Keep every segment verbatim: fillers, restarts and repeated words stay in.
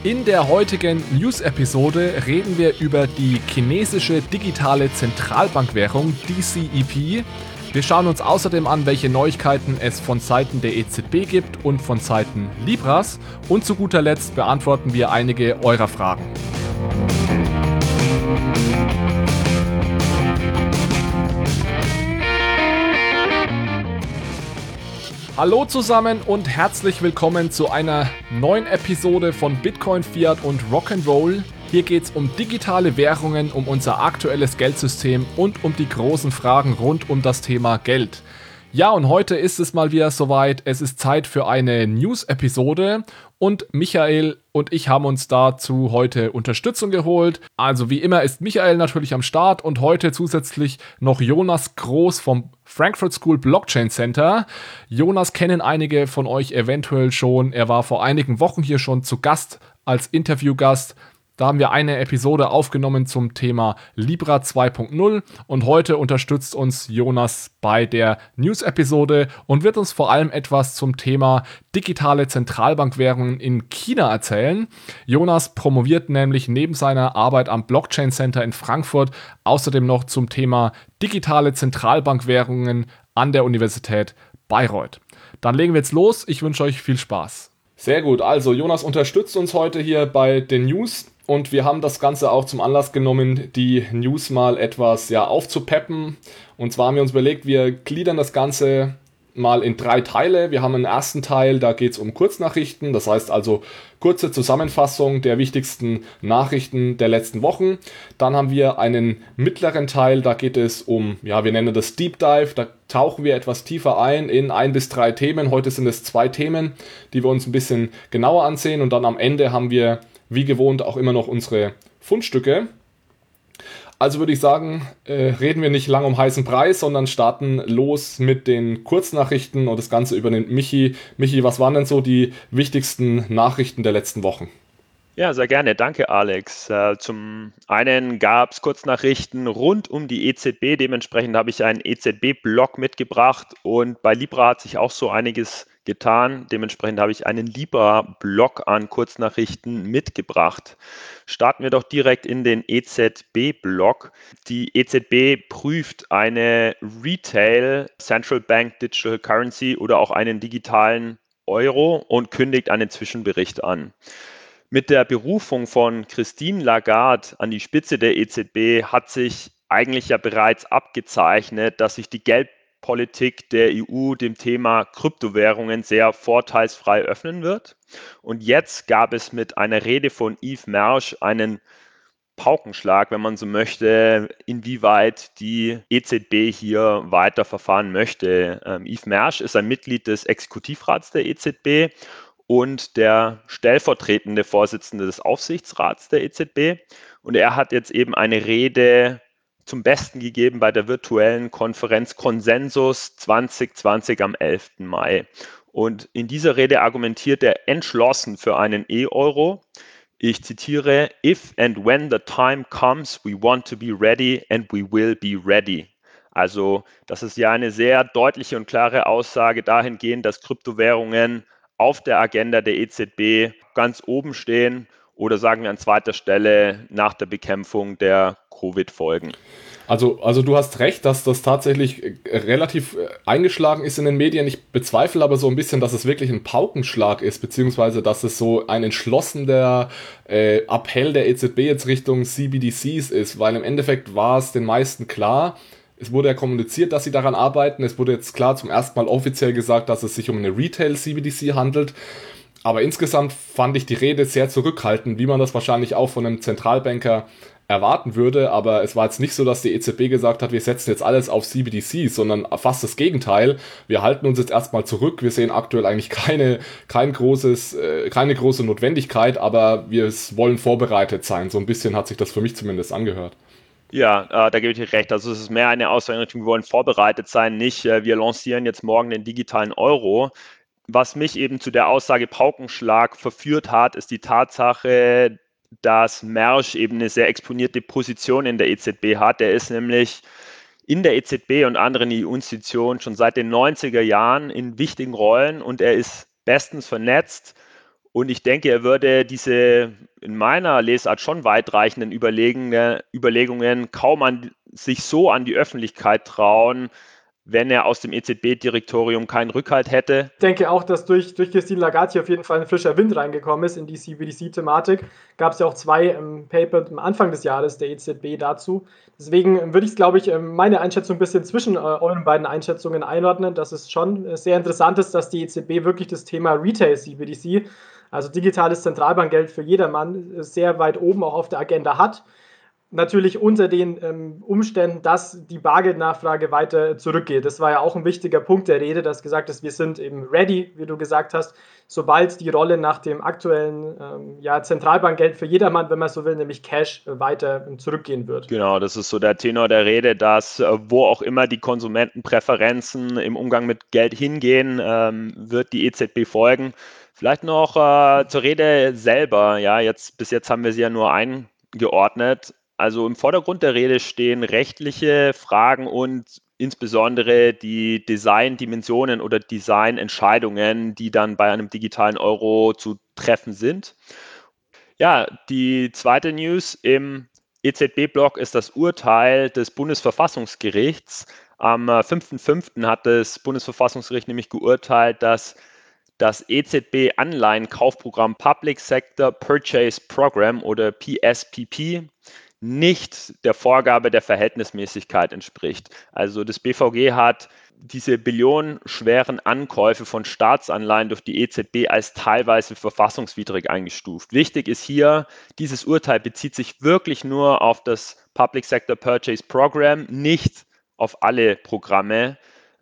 In der heutigen News-Episode reden wir über die chinesische digitale Zentralbankwährung D C E P. Wir schauen uns außerdem an, welche Neuigkeiten es von Seiten der E Z B gibt und von Seiten Libras. Und zu guter Letzt beantworten wir einige eurer Fragen. Hallo zusammen und herzlich willkommen zu einer neuen Episode von Bitcoin, Fiat und Rock'n'Roll. Hier geht es um digitale Währungen, um unser aktuelles Geldsystem und um die großen Fragen rund um das Thema Geld. Ja, und heute ist es mal wieder soweit. Es ist Zeit für eine News-Episode und Michael und ich haben uns dazu heute Unterstützung geholt. Also wie immer ist Michael natürlich am Start und heute zusätzlich noch Jonas Groß vom Frankfurt School Blockchain Center. Jonas kennen einige von euch eventuell schon. Er war vor einigen Wochen hier schon zu Gast als Interviewgast. Da haben wir eine Episode aufgenommen zum Thema Libra zwei Punkt null und heute unterstützt uns Jonas bei der News-Episode und wird uns vor allem etwas zum Thema digitale Zentralbankwährungen in China erzählen. Jonas promoviert nämlich neben seiner Arbeit am Blockchain Center in Frankfurt außerdem noch zum Thema digitale Zentralbankwährungen an der Universität Bayreuth. Dann legen wir jetzt los. Ich wünsche euch viel Spaß. Sehr gut, also Jonas unterstützt uns heute hier bei den News. Und wir haben das Ganze auch zum Anlass genommen, die News mal etwas ja, aufzupeppen. Und zwar haben wir uns überlegt, wir gliedern das Ganze mal in drei Teile. Wir haben einen ersten Teil, da geht es um Kurznachrichten. Das heißt also kurze Zusammenfassung der wichtigsten Nachrichten der letzten Wochen. Dann haben wir einen mittleren Teil, da geht es um, ja, wir nennen das Deep Dive. Da tauchen wir etwas tiefer ein in ein bis drei Themen. Heute sind es zwei Themen, die wir uns ein bisschen genauer ansehen. Und dann am Ende haben wir wie gewohnt auch immer noch unsere Fundstücke. Also würde ich sagen, äh, reden wir nicht lang um heißen Preis, sondern starten los mit den Kurznachrichten und das Ganze übernimmt Michi. Michi, was waren denn so die wichtigsten Nachrichten der letzten Wochen? Ja, sehr gerne. Danke, Alex. Äh, zum einen gab es Kurznachrichten rund um die E Z B. Dementsprechend habe ich einen E Z B-Blog mitgebracht und bei Libra hat sich auch so einiges getan. Dementsprechend habe ich einen Libra-Blog an Kurznachrichten mitgebracht. Starten wir doch direkt in den E Z B-Blog. Die E Z B prüft eine Retail Central Bank Digital Currency oder auch einen digitalen Euro und kündigt einen Zwischenbericht an. Mit der Berufung von Christine Lagarde an die Spitze der E Z B hat sich eigentlich ja bereits abgezeichnet, dass sich die Geldpolitik der E U dem Thema Kryptowährungen sehr vorteilsfrei öffnen wird. Und jetzt gab es mit einer Rede von Yves Mersch einen Paukenschlag, wenn man so möchte, inwieweit die E Z B hier weiter verfahren möchte. Ähm, Yves Mersch ist ein Mitglied des Exekutivrats der E Z B und der stellvertretende Vorsitzende des Aufsichtsrats der E Z B. Und er hat jetzt eben eine Rede zum Besten gegeben bei der virtuellen Konferenz Konsensus zwanzig zwanzig am elften Mai. Und in dieser Rede argumentiert er entschlossen für einen E-Euro. Ich zitiere: "If and when the time comes, we want to be ready and we will be ready." Also das ist ja eine sehr deutliche und klare Aussage dahingehend, dass Kryptowährungen auf der Agenda der E Z B ganz oben stehen oder sagen wir an zweiter Stelle nach der Bekämpfung der Covid-Folgen. Also, also du hast recht, dass das tatsächlich relativ eingeschlagen ist in den Medien. Ich bezweifle aber so ein bisschen, dass es wirklich ein Paukenschlag ist, beziehungsweise dass es so ein entschlossener äh, Appell der E Z B jetzt Richtung C B D Cs ist, weil im Endeffekt war es den meisten klar. Es wurde ja kommuniziert, dass sie daran arbeiten. Es wurde jetzt klar zum ersten Mal offiziell gesagt, dass es sich um eine Retail-C B D C handelt. Aber insgesamt fand ich die Rede sehr zurückhaltend, wie man das wahrscheinlich auch von einem Zentralbanker erwarten würde. Aber es war jetzt nicht so, dass die E Z B gesagt hat, wir setzen jetzt alles auf C B D Cs, sondern fast das Gegenteil. Wir halten uns jetzt erstmal zurück. Wir sehen aktuell eigentlich keine, kein großes, äh, keine große Notwendigkeit, aber wir wollen vorbereitet sein. So ein bisschen hat sich das für mich zumindest angehört. Ja, äh, da gebe ich dir recht. Also es ist mehr eine Aussage in Richtung, wir wollen vorbereitet sein, nicht äh, wir lancieren jetzt morgen den digitalen Euro. Was mich eben zu der Aussage Paukenschlag verführt hat, ist die Tatsache, dass Mersch eben eine sehr exponierte Position in der E Z B hat. Er ist nämlich in der E Z B und anderen E U-Institutionen schon seit den neunziger Jahren in wichtigen Rollen und er ist bestens vernetzt Und ich denke, er würde diese in meiner Lesart schon weitreichenden Überlegungen, Überlegungen kaum an, sich so an die Öffentlichkeit trauen, wenn er aus dem E Z B-Direktorium keinen Rückhalt hätte. Ich denke auch, dass durch, durch Christine Lagarde hier auf jeden Fall ein frischer Wind reingekommen ist in die C B D C-Thematik. Gab es ja auch zwei ähm, Paper am Anfang des Jahres der E Z B dazu. Deswegen ähm, würde ich es, glaube ich, ähm, meine Einschätzung ein bisschen zwischen äh, euren beiden Einschätzungen einordnen, dass es schon äh, sehr interessant ist, dass die E Z B wirklich das Thema Retail C B D C, also digitales Zentralbankgeld für jedermann, äh, sehr weit oben auch auf der Agenda hat. Natürlich unter den ähm, Umständen, dass die Bargeldnachfrage weiter zurückgeht. Das war ja auch ein wichtiger Punkt der Rede, dass gesagt ist, wir sind eben ready, wie du gesagt hast, sobald die Rolle nach dem aktuellen ähm, ja, Zentralbankgeld für jedermann, wenn man so will, nämlich Cash, äh, weiter äh, zurückgehen wird. Genau, das ist so der Tenor der Rede, dass äh, wo auch immer die Konsumentenpräferenzen im Umgang mit Geld hingehen, ähm, wird die E Z B folgen. Vielleicht noch äh, zur Rede selber. Ja, jetzt bis jetzt haben wir sie ja nur eingeordnet. Also im Vordergrund der Rede stehen rechtliche Fragen und insbesondere die Designdimensionen oder Designentscheidungen, die dann bei einem digitalen Euro zu treffen sind. Ja, die zweite News im E Z B-Block ist das Urteil des Bundesverfassungsgerichts. Am äh, fünften fünften hat das Bundesverfassungsgericht nämlich geurteilt, dass das E Z B-Anleihenkaufprogramm Public Sector Purchase Program oder P S P P nicht der Vorgabe der Verhältnismäßigkeit entspricht. Also das B V G hat diese billionenschweren Ankäufe von Staatsanleihen durch die E Z B als teilweise verfassungswidrig eingestuft. Wichtig ist hier, dieses Urteil bezieht sich wirklich nur auf das Public Sector Purchase Program, nicht auf alle Programme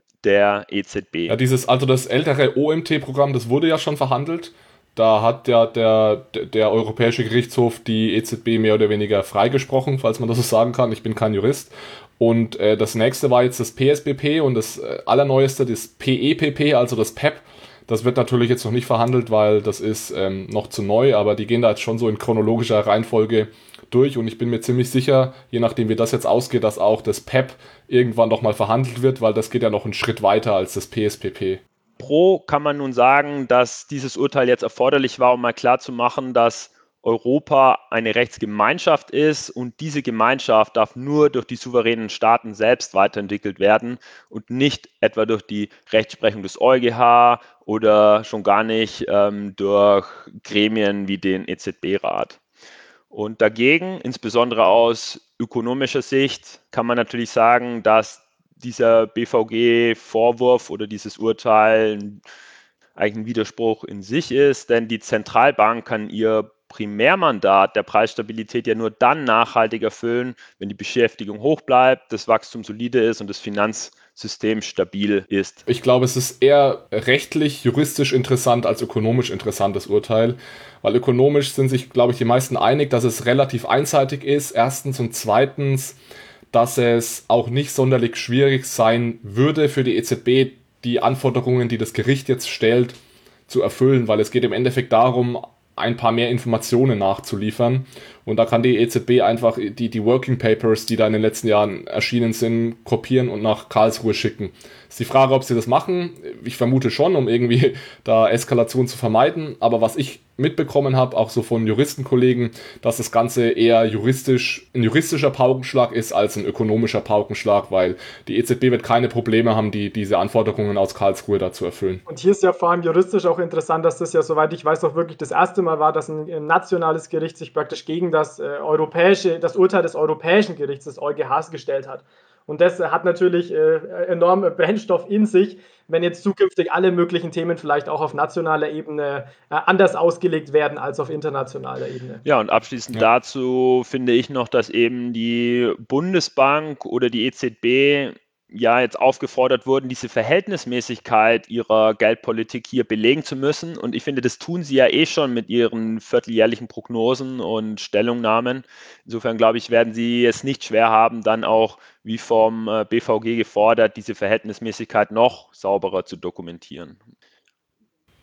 der E Z B. Ja, dieses, also das ältere O M T-Programm, das wurde ja schon verhandelt. Da hat ja der, der Europäische Gerichtshof die E Z B mehr oder weniger freigesprochen, falls man das so sagen kann. Ich bin kein Jurist. Und äh, das nächste war jetzt das P S B P und das äh, allerneueste, das P E P P, also das P E P. Das wird natürlich jetzt noch nicht verhandelt, weil das ist ähm, noch zu neu, aber die gehen da jetzt schon so in chronologischer Reihenfolge durch und ich bin mir ziemlich sicher, je nachdem wie das jetzt ausgeht, dass auch das P E P irgendwann nochmal verhandelt wird, weil das geht ja noch einen Schritt weiter als das P S P P. Pro kann man nun sagen, dass dieses Urteil jetzt erforderlich war, um mal klarzumachen, dass Europa eine Rechtsgemeinschaft ist und diese Gemeinschaft darf nur durch die souveränen Staaten selbst weiterentwickelt werden und nicht etwa durch die Rechtsprechung des EuGH oder schon gar nicht ähm, durch Gremien wie den E Z B-Rat. Und dagegen, insbesondere aus ökonomischer Sicht, kann man natürlich sagen, dass dieser B V G-Vorwurf oder dieses Urteil eigentlich ein Widerspruch in sich ist, denn die Zentralbank kann ihr Primärmandat der Preisstabilität ja nur dann nachhaltig erfüllen, wenn die Beschäftigung hoch bleibt, das Wachstum solide ist und das Finanzsystem stabil ist. Ich glaube, es ist eher rechtlich, juristisch interessant als ökonomisch interessant, das Urteil. Weil ökonomisch sind sich, glaube ich, die meisten einig, dass es relativ einseitig ist. Erstens und zweitens, dass es auch nicht sonderlich schwierig sein würde für die E Z B, die Anforderungen, die das Gericht jetzt stellt, zu erfüllen, weil es geht im Endeffekt darum, ein paar mehr Informationen nachzuliefern. Und da kann die E Z B einfach die, die Working Papers, die da in den letzten Jahren erschienen sind, kopieren und nach Karlsruhe schicken. Ist die Frage, ob sie das machen. Ich vermute schon, um irgendwie da Eskalation zu vermeiden. Aber was ich mitbekommen habe, auch so von Juristenkollegen, dass das Ganze eher juristisch, ein juristischer Paukenschlag ist als ein ökonomischer Paukenschlag, weil die E Z B wird keine Probleme haben, die, diese Anforderungen aus Karlsruhe da zu erfüllen. Und hier ist ja vor allem juristisch auch interessant, dass das ja, soweit ich weiß, auch wirklich das erste Mal war, dass ein, ein nationales Gericht sich praktisch gegen das äh, europäische, das Urteil des Europäischen Gerichts, des EuGHs, gestellt hat. Und das hat natürlich äh, enorm Brennstoff in sich, wenn jetzt zukünftig alle möglichen Themen vielleicht auch auf nationaler Ebene äh, anders ausgelegt werden als auf internationaler Ebene. Ja, und abschließend ja. dazu finde ich noch, dass eben die Bundesbank oder die E Z B ja jetzt aufgefordert wurden, diese Verhältnismäßigkeit ihrer Geldpolitik hier belegen zu müssen. Und ich finde, das tun sie ja eh schon mit ihren vierteljährlichen Prognosen und Stellungnahmen. Insofern glaube ich, werden sie es nicht schwer haben, dann auch, wie vom B V G gefordert, diese Verhältnismäßigkeit noch sauberer zu dokumentieren.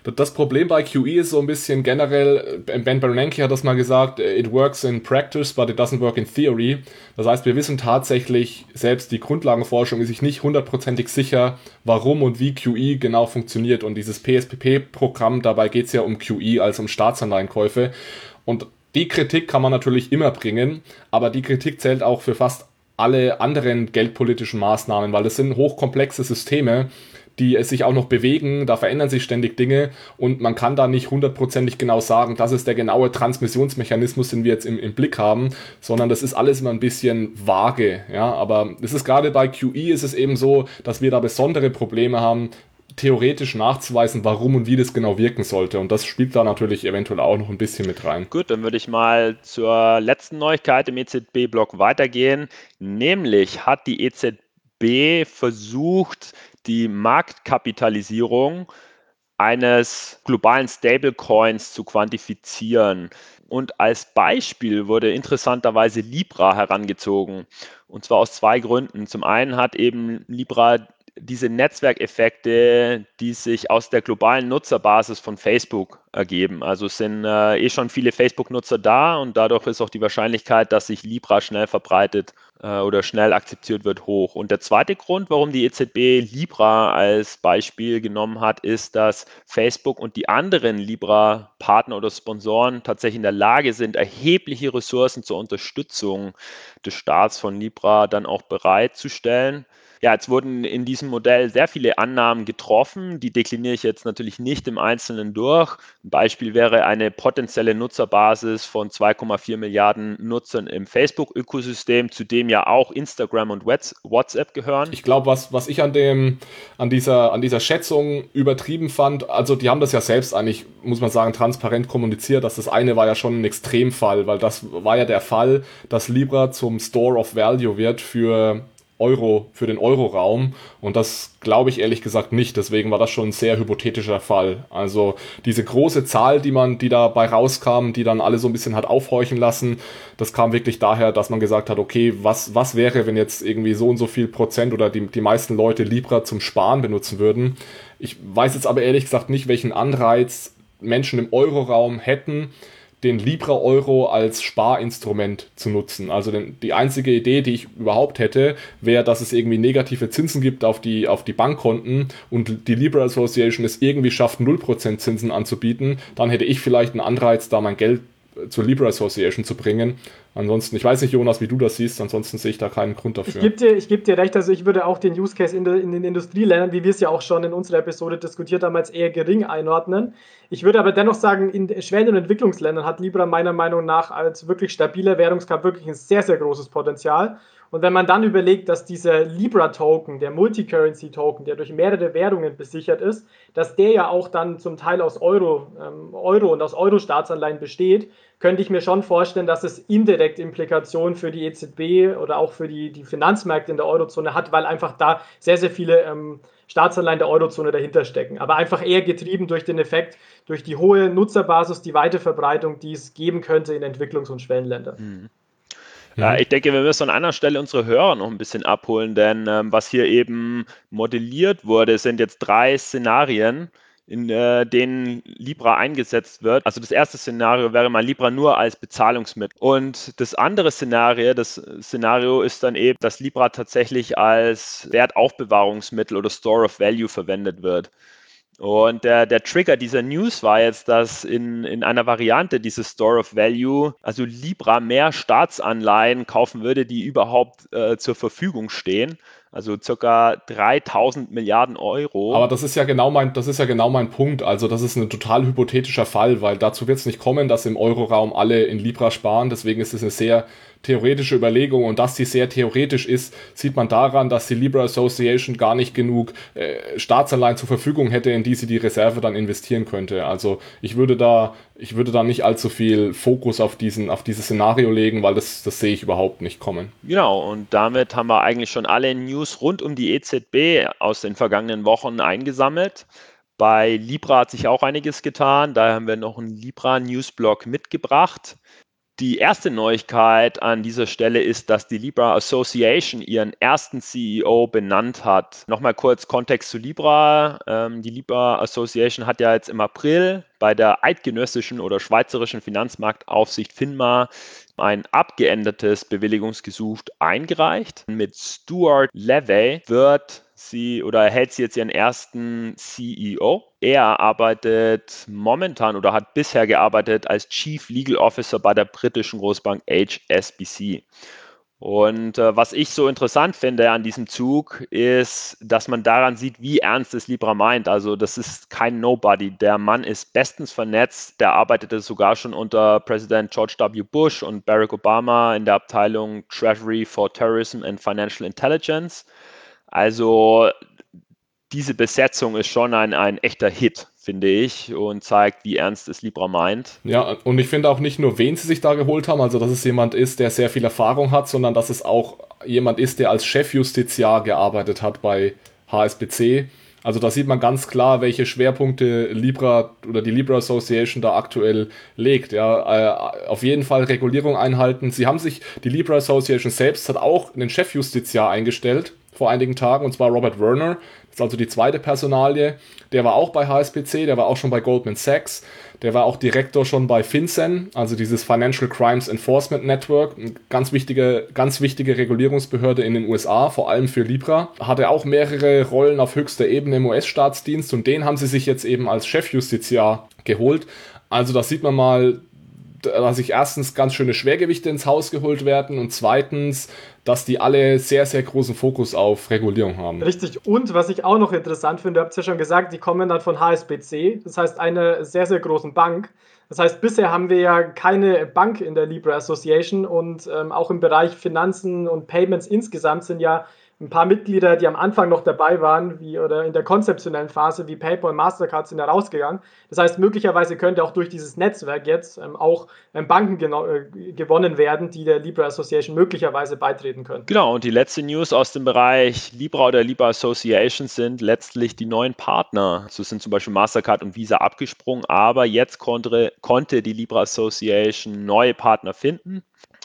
Das Problem bei Q E ist so ein bisschen generell, Ben Bernanke hat das mal gesagt, it works in practice, but it doesn't work in theory. Das heißt, wir wissen tatsächlich, selbst die Grundlagenforschung ist sich nicht hundertprozentig sicher, warum und wie Q E genau funktioniert. Und dieses P S P P-Programm, dabei geht es ja um Q E, also um Staatsanleihenkäufe. Und die Kritik kann man natürlich immer bringen, aber die Kritik zählt auch für fast alle anderen geldpolitischen Maßnahmen, weil das sind hochkomplexe Systeme, die es sich auch noch bewegen, da verändern sich ständig Dinge und man kann da nicht hundertprozentig genau sagen, das ist der genaue Transmissionsmechanismus, den wir jetzt im, im Blick haben, sondern das ist alles immer ein bisschen vage, ja, aber es ist gerade bei Q E ist es eben so, dass wir da besondere Probleme haben, theoretisch nachzuweisen, warum und wie das genau wirken sollte. Und das spielt da natürlich eventuell auch noch ein bisschen mit rein. Gut, dann würde ich mal zur letzten Neuigkeit im E Z B-Block weitergehen. Nämlich hat die E Z B versucht, die Marktkapitalisierung eines globalen Stablecoins zu quantifizieren. Und als Beispiel wurde interessanterweise Libra herangezogen. Und zwar aus zwei Gründen. Zum einen hat eben Libra diese Netzwerkeffekte, die sich aus der globalen Nutzerbasis von Facebook ergeben. Also es sind äh, eh schon viele Facebook-Nutzer da und dadurch ist auch die Wahrscheinlichkeit, dass sich Libra schnell verbreitet äh, oder schnell akzeptiert wird, hoch. Und der zweite Grund, warum die E Z B Libra als Beispiel genommen hat, ist, dass Facebook und die anderen Libra-Partner oder Sponsoren tatsächlich in der Lage sind, erhebliche Ressourcen zur Unterstützung des Staats von Libra dann auch bereitzustellen. Ja, jetzt wurden in diesem Modell sehr viele Annahmen getroffen, die dekliniere ich jetzt natürlich nicht im Einzelnen durch. Ein Beispiel wäre eine potenzielle Nutzerbasis von zwei Komma vier Milliarden Nutzern im Facebook-Ökosystem, zu dem ja auch Instagram und WhatsApp gehören. Ich glaube, was, was ich an dem, an dieser, an dieser Schätzung übertrieben fand, also die haben das ja selbst eigentlich, muss man sagen, transparent kommuniziert, dass das eine war ja schon ein Extremfall, weil das war ja der Fall, dass Libra zum Store of Value wird für Euro, für den Euro-Raum und das glaube ich ehrlich gesagt nicht, deswegen war das schon ein sehr hypothetischer Fall. Also diese große Zahl, die man, die dabei rauskam, die dann alle so ein bisschen hat aufhorchen lassen, das kam wirklich daher, dass man gesagt hat, okay, was, was wäre, wenn jetzt irgendwie so und so viel Prozent oder die, die meisten Leute Libra zum Sparen benutzen würden. Ich weiß jetzt aber ehrlich gesagt nicht, welchen Anreiz Menschen im Euro-Raum hätten, den Libra-Euro als Sparinstrument zu nutzen. Also den, die einzige Idee, die ich überhaupt hätte, wäre, dass es irgendwie negative Zinsen gibt auf die, auf die Bankkonten und die Libra Association es irgendwie schafft, null Prozent Zinsen anzubieten. Dann hätte ich vielleicht einen Anreiz, da mein Geld zur Libra Association zu bringen. Ansonsten, ich weiß nicht, Jonas, wie du das siehst, ansonsten sehe ich da keinen Grund dafür. Ich gebe dir, ich geb dir recht, also ich würde auch den Use Case in, de, in den Industrieländern, wie wir es ja auch schon in unserer Episode diskutiert haben, als eher gering einordnen. Ich würde aber dennoch sagen, in Schwellen- und Entwicklungsländern hat Libra meiner Meinung nach als wirklich stabiler Währungskorb wirklich ein sehr, sehr großes Potenzial. Und wenn man dann überlegt, dass dieser Libra-Token, der Multicurrency-Token, der durch mehrere Währungen besichert ist, dass der ja auch dann zum Teil aus Euro, ähm, Euro und aus Euro-Staatsanleihen besteht, könnte ich mir schon vorstellen, dass es indirekt Implikationen für die E Z B oder auch für die, die Finanzmärkte in der Eurozone hat, weil einfach da sehr, sehr viele ähm, Staatsanleihen der Eurozone dahinter stecken. Aber einfach eher getrieben durch den Effekt, durch die hohe Nutzerbasis, die weite Verbreitung, die es geben könnte in Entwicklungs- und Schwellenländern. Mhm. Ja, ich denke, wir müssen an einer Stelle unsere Hörer noch ein bisschen abholen, denn ähm, was hier eben modelliert wurde, sind jetzt drei Szenarien, in äh, denen Libra eingesetzt wird. Also das erste Szenario wäre mal Libra nur als Bezahlungsmittel. Und das andere Szenario, das Szenario ist dann eben, dass Libra tatsächlich als Wertaufbewahrungsmittel oder Store of Value verwendet wird. Und der, der Trigger dieser News war jetzt, dass in, in einer Variante dieses Store of Value, also Libra mehr Staatsanleihen kaufen würde, die überhaupt äh, zur Verfügung stehen. Also circa dreitausend Milliarden Euro. Aber das ist ja genau mein, das ist ja genau mein Punkt. Also das ist ein total hypothetischer Fall, weil dazu wird es nicht kommen, dass im Euroraum alle in Libra sparen. Deswegen ist es eine sehr theoretische Überlegung und dass die sehr theoretisch ist, sieht man daran, dass die Libra Association gar nicht genug äh, Staatsanleihen zur Verfügung hätte, in die sie die Reserve dann investieren könnte. Also ich würde da, ich würde da nicht allzu viel Fokus auf diesen, auf dieses Szenario legen, weil das, das sehe ich überhaupt nicht kommen. Genau, und damit haben wir eigentlich schon alle News rund um die E Z B aus den vergangenen Wochen eingesammelt. Bei Libra hat sich auch einiges getan, daher haben wir noch einen Libra-Newsblog mitgebracht. Die erste Neuigkeit an dieser Stelle ist, dass die Libra Association ihren ersten C E O benannt hat. Nochmal kurz Kontext zu Libra. Ähm, die Libra Association hat ja jetzt im April bei der eidgenössischen oder schweizerischen Finanzmarktaufsicht FINMA ein abgeändertes Bewilligungsgesuch eingereicht. Mit Stuart Levey wird sie oder erhält sie jetzt ihren ersten C E O. Er arbeitet momentan oder hat bisher gearbeitet als Chief Legal Officer bei der britischen Großbank H S B C. Und äh, was ich so interessant finde an diesem Zug ist, dass man daran sieht, wie ernst es Libra meint. Also das ist kein Nobody. Der Mann ist bestens vernetzt. Der arbeitete sogar schon unter Präsident George W. Bush und Barack Obama in der Abteilung Treasury for Terrorism and Financial Intelligence. Also diese Besetzung ist schon ein, ein echter Hit, finde ich, und zeigt, wie ernst es Libra meint. Ja, und ich finde auch nicht nur, wen sie sich da geholt haben, also dass es jemand ist, der sehr viel Erfahrung hat, sondern dass es auch jemand ist, der als Chefjustiziar gearbeitet hat bei H S B C. Also da sieht man ganz klar, welche Schwerpunkte Libra oder die Libra Association da aktuell legt. Ja, äh, auf jeden Fall Regulierung einhalten. Sie haben sich, die Libra Association selbst hat auch einen Chefjustiziar eingestellt vor einigen Tagen, und zwar Robert Werner. Das ist also die zweite Personalie. Der war auch bei H S B C, der war auch schon bei Goldman Sachs, der war auch Direktor schon bei FinCEN, also dieses Financial Crimes Enforcement Network, eine ganz wichtige, ganz wichtige Regulierungsbehörde in den U S A, vor allem für Libra. Hatte auch mehrere Rollen auf höchster Ebene im U S-Staatsdienst, und den haben sie sich jetzt eben als Chefjustiziar geholt. Also da sieht man mal, dass sich erstens ganz schöne Schwergewichte ins Haus geholt werden und zweitens, dass die alle sehr, sehr großen Fokus auf Regulierung haben. Richtig. Und was ich auch noch interessant finde, ihr habt es ja schon gesagt, die kommen dann von H S B C, das heißt einer sehr, sehr großen Bank. Das heißt, bisher haben wir ja keine Bank in der Libra Association, und ähm, auch im Bereich Finanzen und Payments insgesamt sind ja ein paar Mitglieder, die am Anfang noch dabei waren, wie oder in der konzeptionellen Phase, wie PayPal und Mastercard, sind ja rausgegangen. Das heißt, möglicherweise könnte auch durch dieses Netzwerk jetzt ähm, auch ähm, Banken geno- äh, gewonnen werden, die der Libra Association möglicherweise beitreten können. Genau, und die letzte News aus dem Bereich Libra oder Libra Association sind letztlich die neuen Partner. So sind zum Beispiel Mastercard und Visa abgesprungen, aber jetzt konnte, konnte die Libra Association neue Partner finden.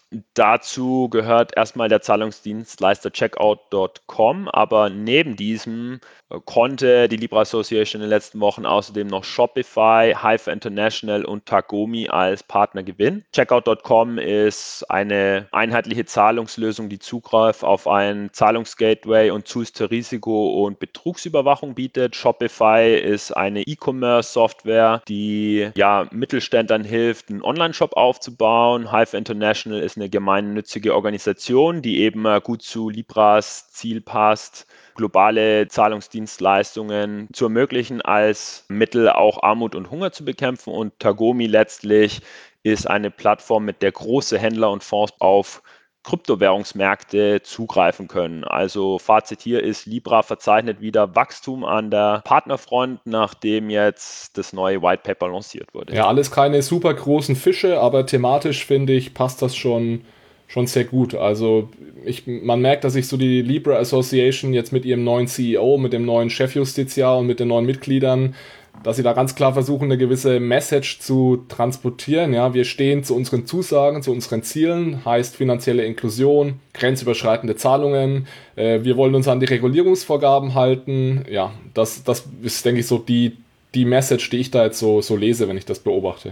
Dazu gehört erstmal der Zahlungsdienstleister Checkout Punkt com, aber neben diesem äh, konnte die Libra Association in den letzten Wochen außerdem noch Shopify, Hypha International und Tagomi als Partner gewinnen. Checkout Punkt com ist eine einheitliche Zahlungslösung, die Zugriff auf ein Zahlungsgateway und Tools zur Risiko- und Betrugsüberwachung bietet. Shopify ist eine E-Commerce-Software, die ja Mittelständlern hilft, einen Online-Shop aufzubauen. Hypha International ist eine gemeinnützige Organisation, die eben gut zu Libras Ziel passt, globale Zahlungsdienstleistungen zu ermöglichen, als Mittel auch Armut und Hunger zu bekämpfen. Und Tagomi letztlich ist eine Plattform, mit der große Händler und Fonds auf Kryptowährungsmärkte zugreifen können. Also Fazit hier ist, Libra verzeichnet wieder Wachstum an der Partnerfront, nachdem jetzt das neue White Paper lanciert wurde. Ja, alles keine super großen Fische, aber thematisch, finde ich, passt das schon, schon sehr gut. Also ich, man merkt, dass sich so die Libra Association jetzt mit ihrem neuen C E O, mit dem neuen Chefjustiziar und mit den neuen Mitgliedern, dass sie da ganz klar versuchen, eine gewisse Message zu transportieren. Ja, wir stehen zu unseren Zusagen, zu unseren Zielen, heißt finanzielle Inklusion, grenzüberschreitende Zahlungen. Äh, wir wollen uns an die Regulierungsvorgaben halten. Ja, das, das ist, denke ich, so die, die Message, die ich da jetzt so, so lese, wenn ich das beobachte.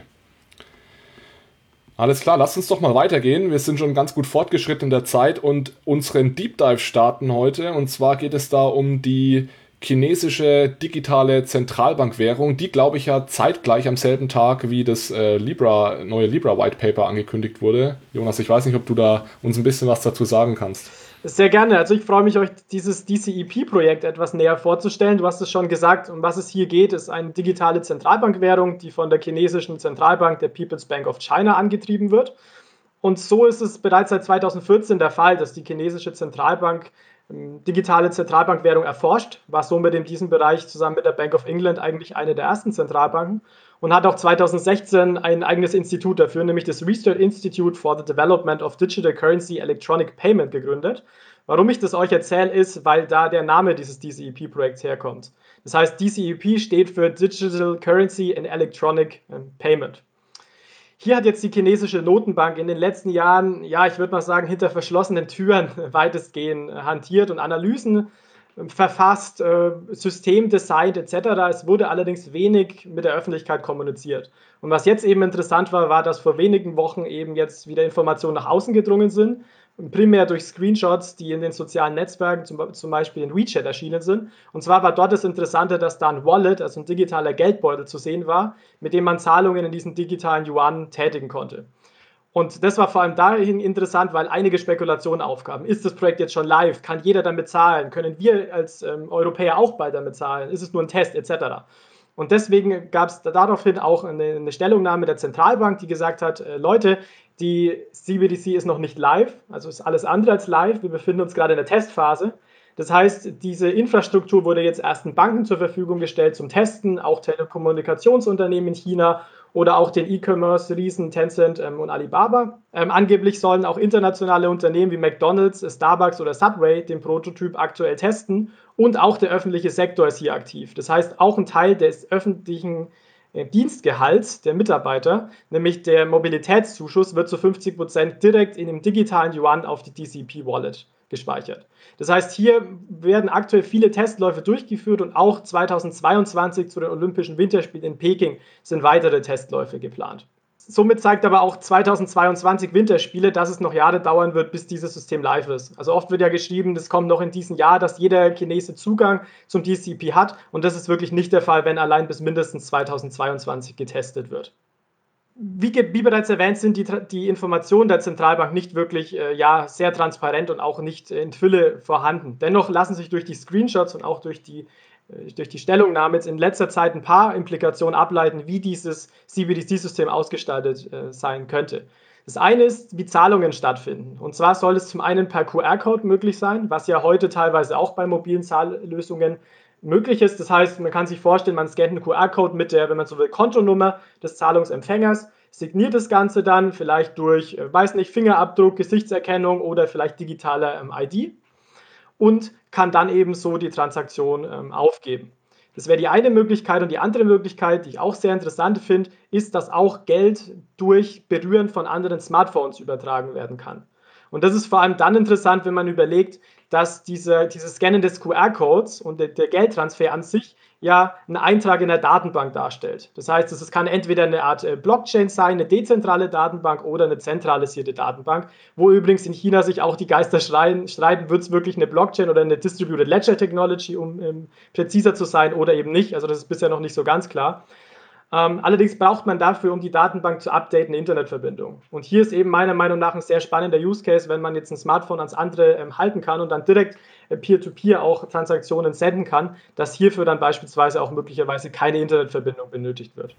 Alles klar, lasst uns doch mal weitergehen. Wir sind schon ganz gut fortgeschritten in der Zeit und unseren Deep Dive starten heute. Und zwar geht es da um die chinesische digitale Zentralbankwährung, die, glaube ich, ja zeitgleich am selben Tag wie das äh, Libra, neue Libra White Paper angekündigt wurde. Jonas, ich weiß nicht, ob du da uns ein bisschen was dazu sagen kannst. Sehr gerne. Also ich freue mich, euch dieses D C E P-Projekt etwas näher vorzustellen. Du hast es schon gesagt, um was es hier geht, ist eine digitale Zentralbankwährung, die von der chinesischen Zentralbank, der People's Bank of China, angetrieben wird. Und so ist es bereits seit zweitausendvierzehn der Fall, dass die chinesische Zentralbank ähm, digitale Zentralbankwährung erforscht, war somit in diesem Bereich zusammen mit der Bank of England eigentlich eine der ersten Zentralbanken und hat auch zweitausendsechzehn ein eigenes Institut dafür, nämlich das Research Institute for the Development of Digital Currency Electronic Payment gegründet. Warum ich das euch erzähle, ist, weil da der Name dieses D C E P-Projekts herkommt. Das heißt, D C E P steht für Digital Currency and Electronic Payment. Hier hat jetzt die chinesische Notenbank in den letzten Jahren, ja, ich würde mal sagen, hinter verschlossenen Türen weitestgehend hantiert und Analysen verfasst, äh, System designt et cetera. Es wurde allerdings wenig mit der Öffentlichkeit kommuniziert. Und was jetzt eben interessant war, war, dass vor wenigen Wochen eben jetzt wieder Informationen nach außen gedrungen sind, primär durch Screenshots, die in den sozialen Netzwerken, zum, zum Beispiel in WeChat erschienen sind. Und zwar war dort das Interessante, dass da ein Wallet, also ein digitaler Geldbeutel zu sehen war, mit dem man Zahlungen in diesen digitalen Yuan tätigen konnte. Und das war vor allem dahin interessant, weil einige Spekulationen aufkamen. Ist das Projekt jetzt schon live? Kann jeder damit zahlen? Können wir als ähm, Europäer auch bald damit zahlen? Ist es nur ein Test et cetera? Und deswegen gab es daraufhin auch eine, eine Stellungnahme der Zentralbank, die gesagt hat, äh, Leute, die C B D C ist noch nicht live, also ist alles andere als live. Wir befinden uns gerade in der Testphase. Das heißt, diese Infrastruktur wurde jetzt ersten Banken zur Verfügung gestellt zum Testen, auch Telekommunikationsunternehmen in China oder auch den E-Commerce-Riesen Tencent ähm, und Alibaba. Ähm, angeblich sollen auch internationale Unternehmen wie McDonald's, Starbucks oder Subway den Prototyp aktuell testen und auch der öffentliche Sektor ist hier aktiv. Das heißt, auch ein Teil des öffentlichen äh, Dienstgehalts der Mitarbeiter, nämlich der Mobilitätszuschuss, wird zu fünfzig Prozent direkt in dem digitalen Yuan auf die D C P-Wallet gespeichert. Das heißt, hier werden aktuell viele Testläufe durchgeführt und auch zweitausendzweiundzwanzig zu den Olympischen Winterspielen in Peking sind weitere Testläufe geplant. Somit zeigt aber auch zweitausendzweiundzwanzig Winterspiele, dass es noch Jahre dauern wird, bis dieses System live ist. Also oft wird ja geschrieben, das kommt noch in diesem Jahr, dass jeder Chinese Zugang zum D C P hat und das ist wirklich nicht der Fall, wenn allein bis mindestens zweitausendzweiundzwanzig getestet wird. Wie, wie bereits erwähnt, sind die, die Informationen der Zentralbank nicht wirklich äh, ja, sehr transparent und auch nicht in Fülle vorhanden. Dennoch lassen sich durch die Screenshots und auch durch die, äh, durch die Stellungnahme jetzt in letzter Zeit ein paar Implikationen ableiten, wie dieses C B D C-System ausgestaltet äh, sein könnte. Das eine ist, wie Zahlungen stattfinden. Und zwar soll es zum einen per Q R-Code möglich sein, was ja heute teilweise auch bei mobilen Zahllösungen möglich ist. Das heißt, man kann sich vorstellen, man scannt einen Q R-Code mit der, wenn man so will, Kontonummer des Zahlungsempfängers, signiert das Ganze dann vielleicht durch, weiß nicht, Fingerabdruck, Gesichtserkennung oder vielleicht digitaler ähm, I D und kann dann eben so die Transaktion ähm, aufgeben. Das wäre die eine Möglichkeit und die andere Möglichkeit, die ich auch sehr interessant finde, ist, dass auch Geld durch Berühren von anderen Smartphones übertragen werden kann. Und das ist vor allem dann interessant, wenn man überlegt, dass diese, dieses Scannen des Q R-Codes und der, der Geldtransfer an sich ja einen Eintrag in der Datenbank darstellt. Das heißt, es kann entweder eine Art äh, Blockchain sein, eine dezentrale Datenbank oder eine zentralisierte Datenbank, wo übrigens in China sich auch die Geister schreien, streiten, wird es wirklich eine Blockchain oder eine Distributed Ledger Technology, um ähm, präziser zu sein oder eben nicht. Also das ist bisher noch nicht so ganz klar. Ähm, allerdings braucht man dafür, um die Datenbank zu updaten, eine Internetverbindung. Und hier ist eben meiner Meinung nach ein sehr spannender Use Case, wenn man jetzt ein Smartphone ans andere ähm, halten kann und dann direkt äh, Peer-to-Peer auch Transaktionen senden kann, dass hierfür dann beispielsweise auch möglicherweise keine Internetverbindung benötigt wird.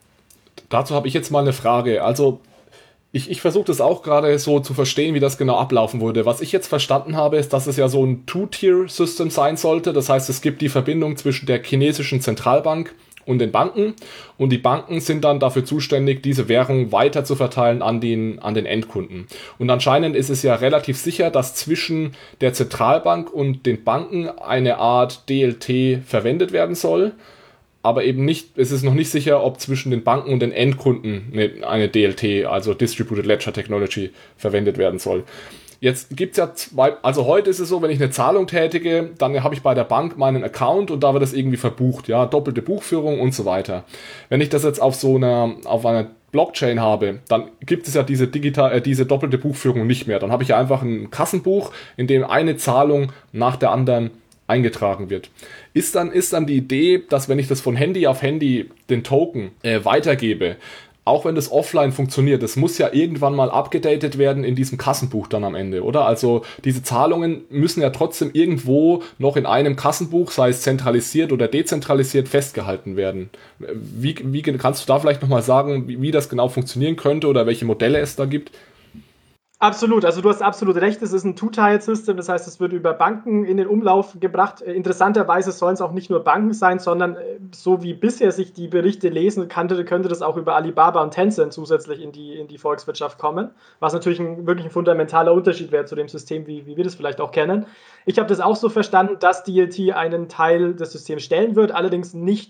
Dazu habe ich jetzt mal eine Frage. Also ich, ich versuche das auch gerade so zu verstehen, wie das genau ablaufen würde. Was ich jetzt verstanden habe, ist, dass es ja so ein Two-Tier-System sein sollte. Das heißt, es gibt die Verbindung zwischen der chinesischen Zentralbank und den Banken und die Banken sind dann dafür zuständig, diese Währung weiter zu verteilen an den, an den Endkunden. Und anscheinend ist es ja relativ sicher, dass zwischen der Zentralbank und den Banken eine Art D L T verwendet werden soll, aber eben nicht, es ist noch nicht sicher, ob zwischen den Banken und den Endkunden eine, eine D L T, also Distributed Ledger Technology, verwendet werden soll. Jetzt gibt's ja zwei, also heute ist es so, wenn ich eine Zahlung tätige, dann habe ich bei der Bank meinen Account und da wird das irgendwie verbucht, ja, doppelte Buchführung und so weiter. Wenn ich das jetzt auf so einer, auf einer Blockchain habe, dann gibt es ja diese digital, äh, diese doppelte Buchführung nicht mehr. Dann habe ich ja einfach ein Kassenbuch, in dem eine Zahlung nach der anderen eingetragen wird. Ist dann, ist dann die Idee, dass wenn ich das von Handy auf Handy den Token äh, weitergebe, auch wenn das offline funktioniert, das muss ja irgendwann mal abgedatet werden in diesem Kassenbuch dann am Ende, oder? Also diese Zahlungen müssen ja trotzdem irgendwo noch in einem Kassenbuch, sei es zentralisiert oder dezentralisiert, festgehalten werden. Wie, wie kannst du da vielleicht nochmal sagen, wie, wie das genau funktionieren könnte oder welche Modelle es da gibt? Absolut, also du hast absolut recht, es ist ein Two-Tier-System, das heißt, es wird über Banken in den Umlauf gebracht. Interessanterweise sollen es auch nicht nur Banken sein, sondern so wie bisher sich die Berichte lesen, könnte, könnte das auch über Alibaba und Tencent zusätzlich in die, in die Volkswirtschaft kommen, was natürlich ein, wirklich ein fundamentaler Unterschied wäre zu dem System, wie, wie wir das vielleicht auch kennen. Ich habe das auch so verstanden, dass D L T einen Teil des Systems stellen wird, allerdings nicht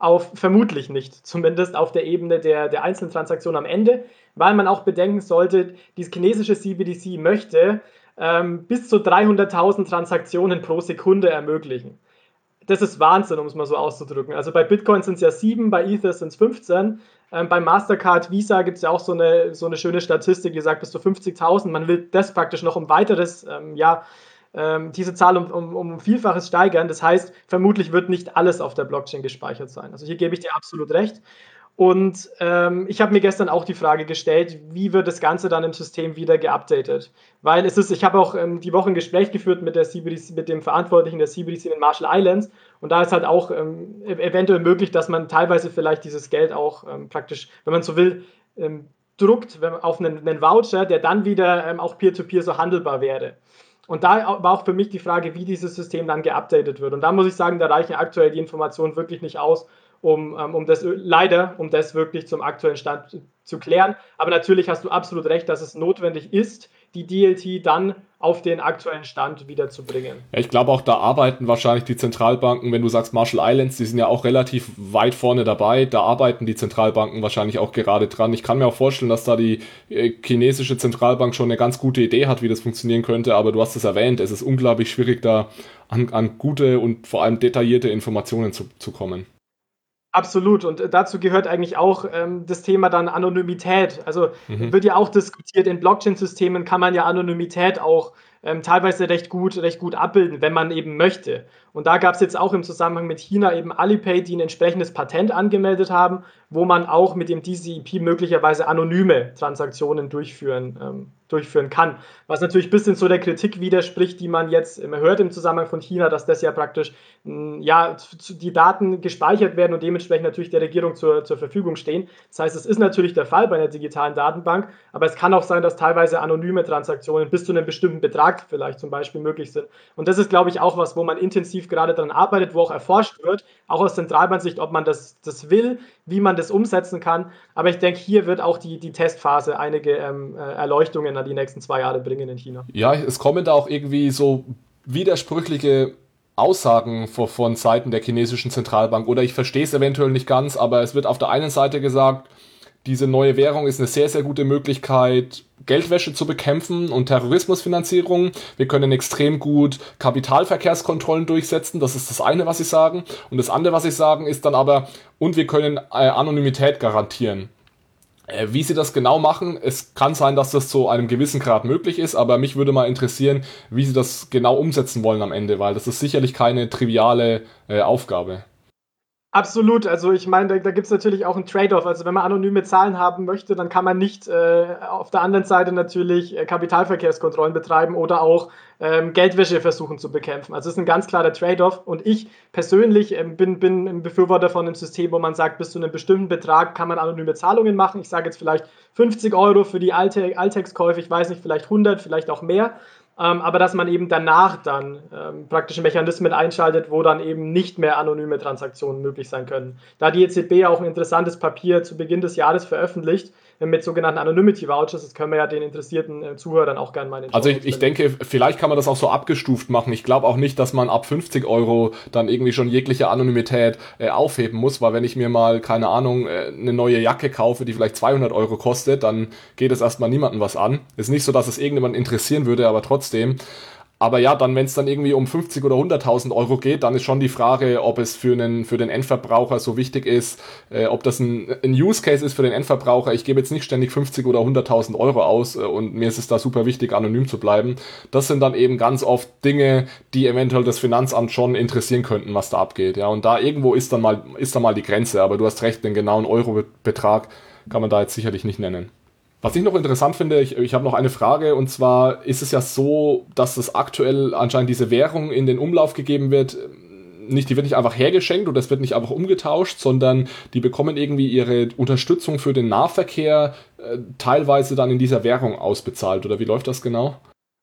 auf vermutlich nicht, zumindest auf der Ebene der, der einzelnen Transaktionen am Ende, weil man auch bedenken sollte, dieses chinesische C B D C möchte ähm, bis zu dreihunderttausend Transaktionen pro Sekunde ermöglichen. Das ist Wahnsinn, um es mal so auszudrücken. Also bei Bitcoin sind es ja sieben, bei Ether sind es fünfzehn. Ähm, bei Mastercard, Visa gibt es ja auch so eine, so eine schöne Statistik, die sagt bis zu fünfzigtausend. Man will das praktisch noch um weiteres, ähm, ja, ähm, diese Zahl um, um, um Vielfaches steigern. Das heißt, vermutlich wird nicht alles auf der Blockchain gespeichert sein. Also hier gebe ich dir absolut recht. Und ähm, ich habe mir gestern auch die Frage gestellt, wie wird das Ganze dann im System wieder geupdatet? Weil es ist, ich habe auch ähm, die Woche ein Gespräch geführt mit, der C B D C, mit dem Verantwortlichen der C B D C in den Marshall Islands und da ist halt auch ähm, eventuell möglich, dass man teilweise vielleicht dieses Geld auch ähm, praktisch, wenn man so will, ähm, druckt wenn, auf einen, einen Voucher, der dann wieder ähm, auch peer-to-peer so handelbar wäre. Und da war auch für mich die Frage, wie dieses System dann geupdatet wird. Und da muss ich sagen, da reichen aktuell die Informationen wirklich nicht aus, um, um das leider, um das wirklich zum aktuellen Stand zu klären. Aber natürlich hast du absolut recht, dass es notwendig ist, die D L T dann auf den aktuellen Stand wiederzubringen. Ja, ich glaube auch, da arbeiten wahrscheinlich die Zentralbanken, wenn du sagst Marshall Islands, die sind ja auch relativ weit vorne dabei, da arbeiten die Zentralbanken wahrscheinlich auch gerade dran. Ich kann mir auch vorstellen, dass da die äh, chinesische Zentralbank schon eine ganz gute Idee hat, wie das funktionieren könnte, aber du hast es erwähnt, es ist unglaublich schwierig, da an, an gute und vor allem detaillierte Informationen zu, zu kommen. Absolut. Und dazu gehört eigentlich auch ähm, das Thema dann Anonymität. Also mhm. wird ja auch diskutiert, in Blockchain-Systemen kann man ja Anonymität auch ähm, teilweise recht gut, recht gut abbilden, wenn man eben möchte. Und da gab es jetzt auch im Zusammenhang mit China eben Alipay, die ein entsprechendes Patent angemeldet haben, wo man auch mit dem D C E P möglicherweise anonyme Transaktionen durchführen, ähm, durchführen kann. Was natürlich ein bisschen so der Kritik widerspricht, die man jetzt hört im Zusammenhang von China, dass das ja praktisch mh, ja, die Daten gespeichert werden und dementsprechend natürlich der Regierung zur, zur Verfügung stehen. Das heißt, es ist natürlich der Fall bei einer digitalen Datenbank, aber es kann auch sein, dass teilweise anonyme Transaktionen bis zu einem bestimmten Betrag vielleicht zum Beispiel möglich sind. Und das ist, glaube ich, auch was, wo man intensiv gerade daran arbeitet, wo auch erforscht wird, auch aus Zentralbanksicht, ob man das, das will, wie man das umsetzen kann. Aber ich denke, hier wird auch die, die Testphase einige ähm, Erleuchtungen an die nächsten zwei Jahre bringen in China. Ja, es kommen da auch irgendwie so widersprüchliche Aussagen von, von Seiten der chinesischen Zentralbank. Oder ich verstehe es eventuell nicht ganz, aber es wird auf der einen Seite gesagt, diese neue Währung ist eine sehr, sehr gute Möglichkeit, Geldwäsche zu bekämpfen und Terrorismusfinanzierung. Wir können extrem gut Kapitalverkehrskontrollen durchsetzen. Das ist das eine, was sie sagen. Und das andere, was sie sagen, ist dann aber, und wir können äh, Anonymität garantieren. Äh, wie sie das genau machen, es kann sein, dass das zu einem gewissen Grad möglich ist, aber mich würde mal interessieren, wie sie das genau umsetzen wollen am Ende, weil das ist sicherlich keine triviale äh, Aufgabe. Absolut, also ich meine, da, da gibt es natürlich auch einen Trade-off. Also wenn man anonyme Zahlen haben möchte, dann kann man nicht äh, auf der anderen Seite natürlich äh, Kapitalverkehrskontrollen betreiben oder auch ähm, Geldwäsche versuchen zu bekämpfen. Also es ist ein ganz klarer Trade-off und ich persönlich ähm, bin, bin ein Befürworter von einem System, wo man sagt, bis zu einem bestimmten Betrag kann man anonyme Zahlungen machen. Ich sage jetzt vielleicht fünfzig Euro für die Alte, Alltagskäufe, ich weiß nicht, vielleicht hundert, vielleicht auch mehr. Ähm, aber dass man eben danach dann ähm, praktische Mechanismen einschaltet, wo dann eben nicht mehr anonyme Transaktionen möglich sein können. Da die E Z B auch ein interessantes Papier zu Beginn des Jahres veröffentlicht, äh, mit sogenannten Anonymity Vouchers, das können wir ja den interessierten äh, Zuhörern auch gerne mal in den Also ich, ich denke, vielleicht kann man das auch so abgestuft machen. Ich glaube auch nicht, dass man ab fünfzig Euro dann irgendwie schon jegliche Anonymität äh, aufheben muss, weil wenn ich mir mal, keine Ahnung, äh, eine neue Jacke kaufe, die vielleicht zweihundert Euro kostet, dann geht es erstmal niemandem was an. Ist nicht so, dass es irgendjemand interessieren würde, aber trotzdem Trotzdem. Aber ja, dann, wenn es dann irgendwie um fünfzig oder hunderttausend Euro geht, dann ist schon die Frage, ob es für einen für den Endverbraucher so wichtig ist, äh, ob das ein, ein Use Case ist für den Endverbraucher. Ich gebe jetzt nicht ständig fünfzig oder hunderttausend Euro aus äh, und mir ist es da super wichtig, anonym zu bleiben. Das sind dann eben ganz oft Dinge, die eventuell das Finanzamt schon interessieren könnten, was da abgeht. Ja, und da irgendwo ist dann mal ist dann mal die Grenze. Aber du hast recht, den genauen Eurobetrag kann man da jetzt sicherlich nicht nennen. Was ich noch interessant finde, ich, ich habe noch eine Frage, und zwar ist es ja so, dass es aktuell anscheinend diese Währung in den Umlauf gegeben wird, nicht, die wird nicht einfach hergeschenkt oder es wird nicht einfach umgetauscht, sondern die bekommen irgendwie ihre Unterstützung für den Nahverkehr äh, teilweise dann in dieser Währung ausbezahlt, oder wie läuft das genau?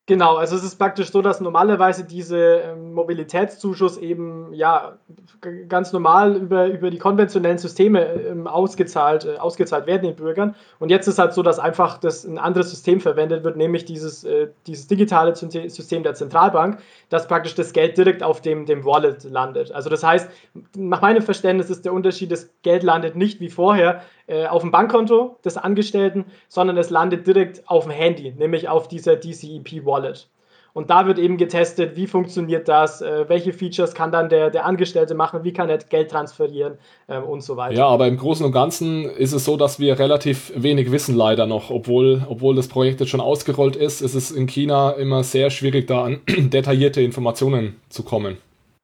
Genau, also es ist praktisch so, dass normalerweise diese ähm, Mobilitätszuschuss eben ja g- ganz normal über, über die konventionellen Systeme ähm, ausgezahlt, äh, ausgezahlt werden den Bürgern. Und jetzt ist halt so, dass einfach das ein anderes System verwendet wird, nämlich dieses, äh, dieses digitale Synte- System der Zentralbank, dass praktisch das Geld direkt auf dem, dem Wallet landet. Also das heißt, nach meinem Verständnis ist der Unterschied, das Geld landet nicht wie vorher äh, auf dem Bankkonto des Angestellten, sondern es landet direkt auf dem Handy, nämlich auf dieser D C E P-Wallet. Und da wird eben getestet, wie funktioniert das, äh, welche Features kann dann der, der Angestellte machen, wie kann er Geld transferieren äh, und so weiter. Ja, aber im Großen und Ganzen ist es so, dass wir relativ wenig wissen leider noch. Obwohl, obwohl das Projekt jetzt schon ausgerollt ist, ist es in China immer sehr schwierig, da an detaillierte Informationen zu kommen.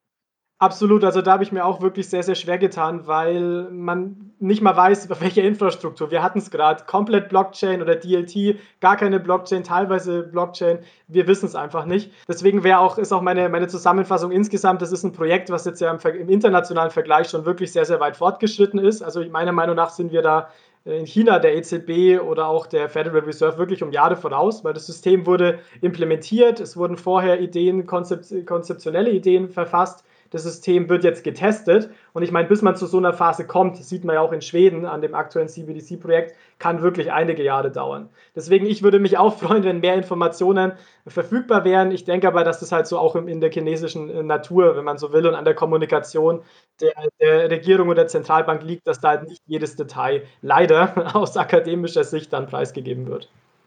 Absolut, also da habe ich mir auch wirklich sehr, sehr schwer getan, weil man nicht mal weiß, auf welche Infrastruktur. Wir hatten es gerade, komplett Blockchain oder D L T, gar keine Blockchain, teilweise Blockchain. Wir wissen es einfach nicht. Deswegen wäre auch, ist auch meine, meine Zusammenfassung insgesamt, das ist ein Projekt, was jetzt ja im, im internationalen Vergleich schon wirklich sehr, sehr weit fortgeschritten ist. Also meiner Meinung nach sind wir da in China der E Z B oder auch der Federal Reserve wirklich um Jahre voraus, weil das System wurde implementiert, es wurden vorher Ideen, konzept, konzeptionelle Ideen verfasst. Das System wird jetzt getestet und ich meine, bis man zu so einer Phase kommt, sieht man ja auch in Schweden an dem aktuellen C B D C-Projekt, kann wirklich einige Jahre dauern. Deswegen, ich würde mich auch freuen, wenn mehr Informationen verfügbar wären. Ich denke aber, dass das halt so auch in der chinesischen Natur, wenn man so will, und an der Kommunikation der, der Regierung und der Zentralbank liegt, dass da halt nicht jedes Detail leider aus akademischer Sicht dann preisgegeben wird.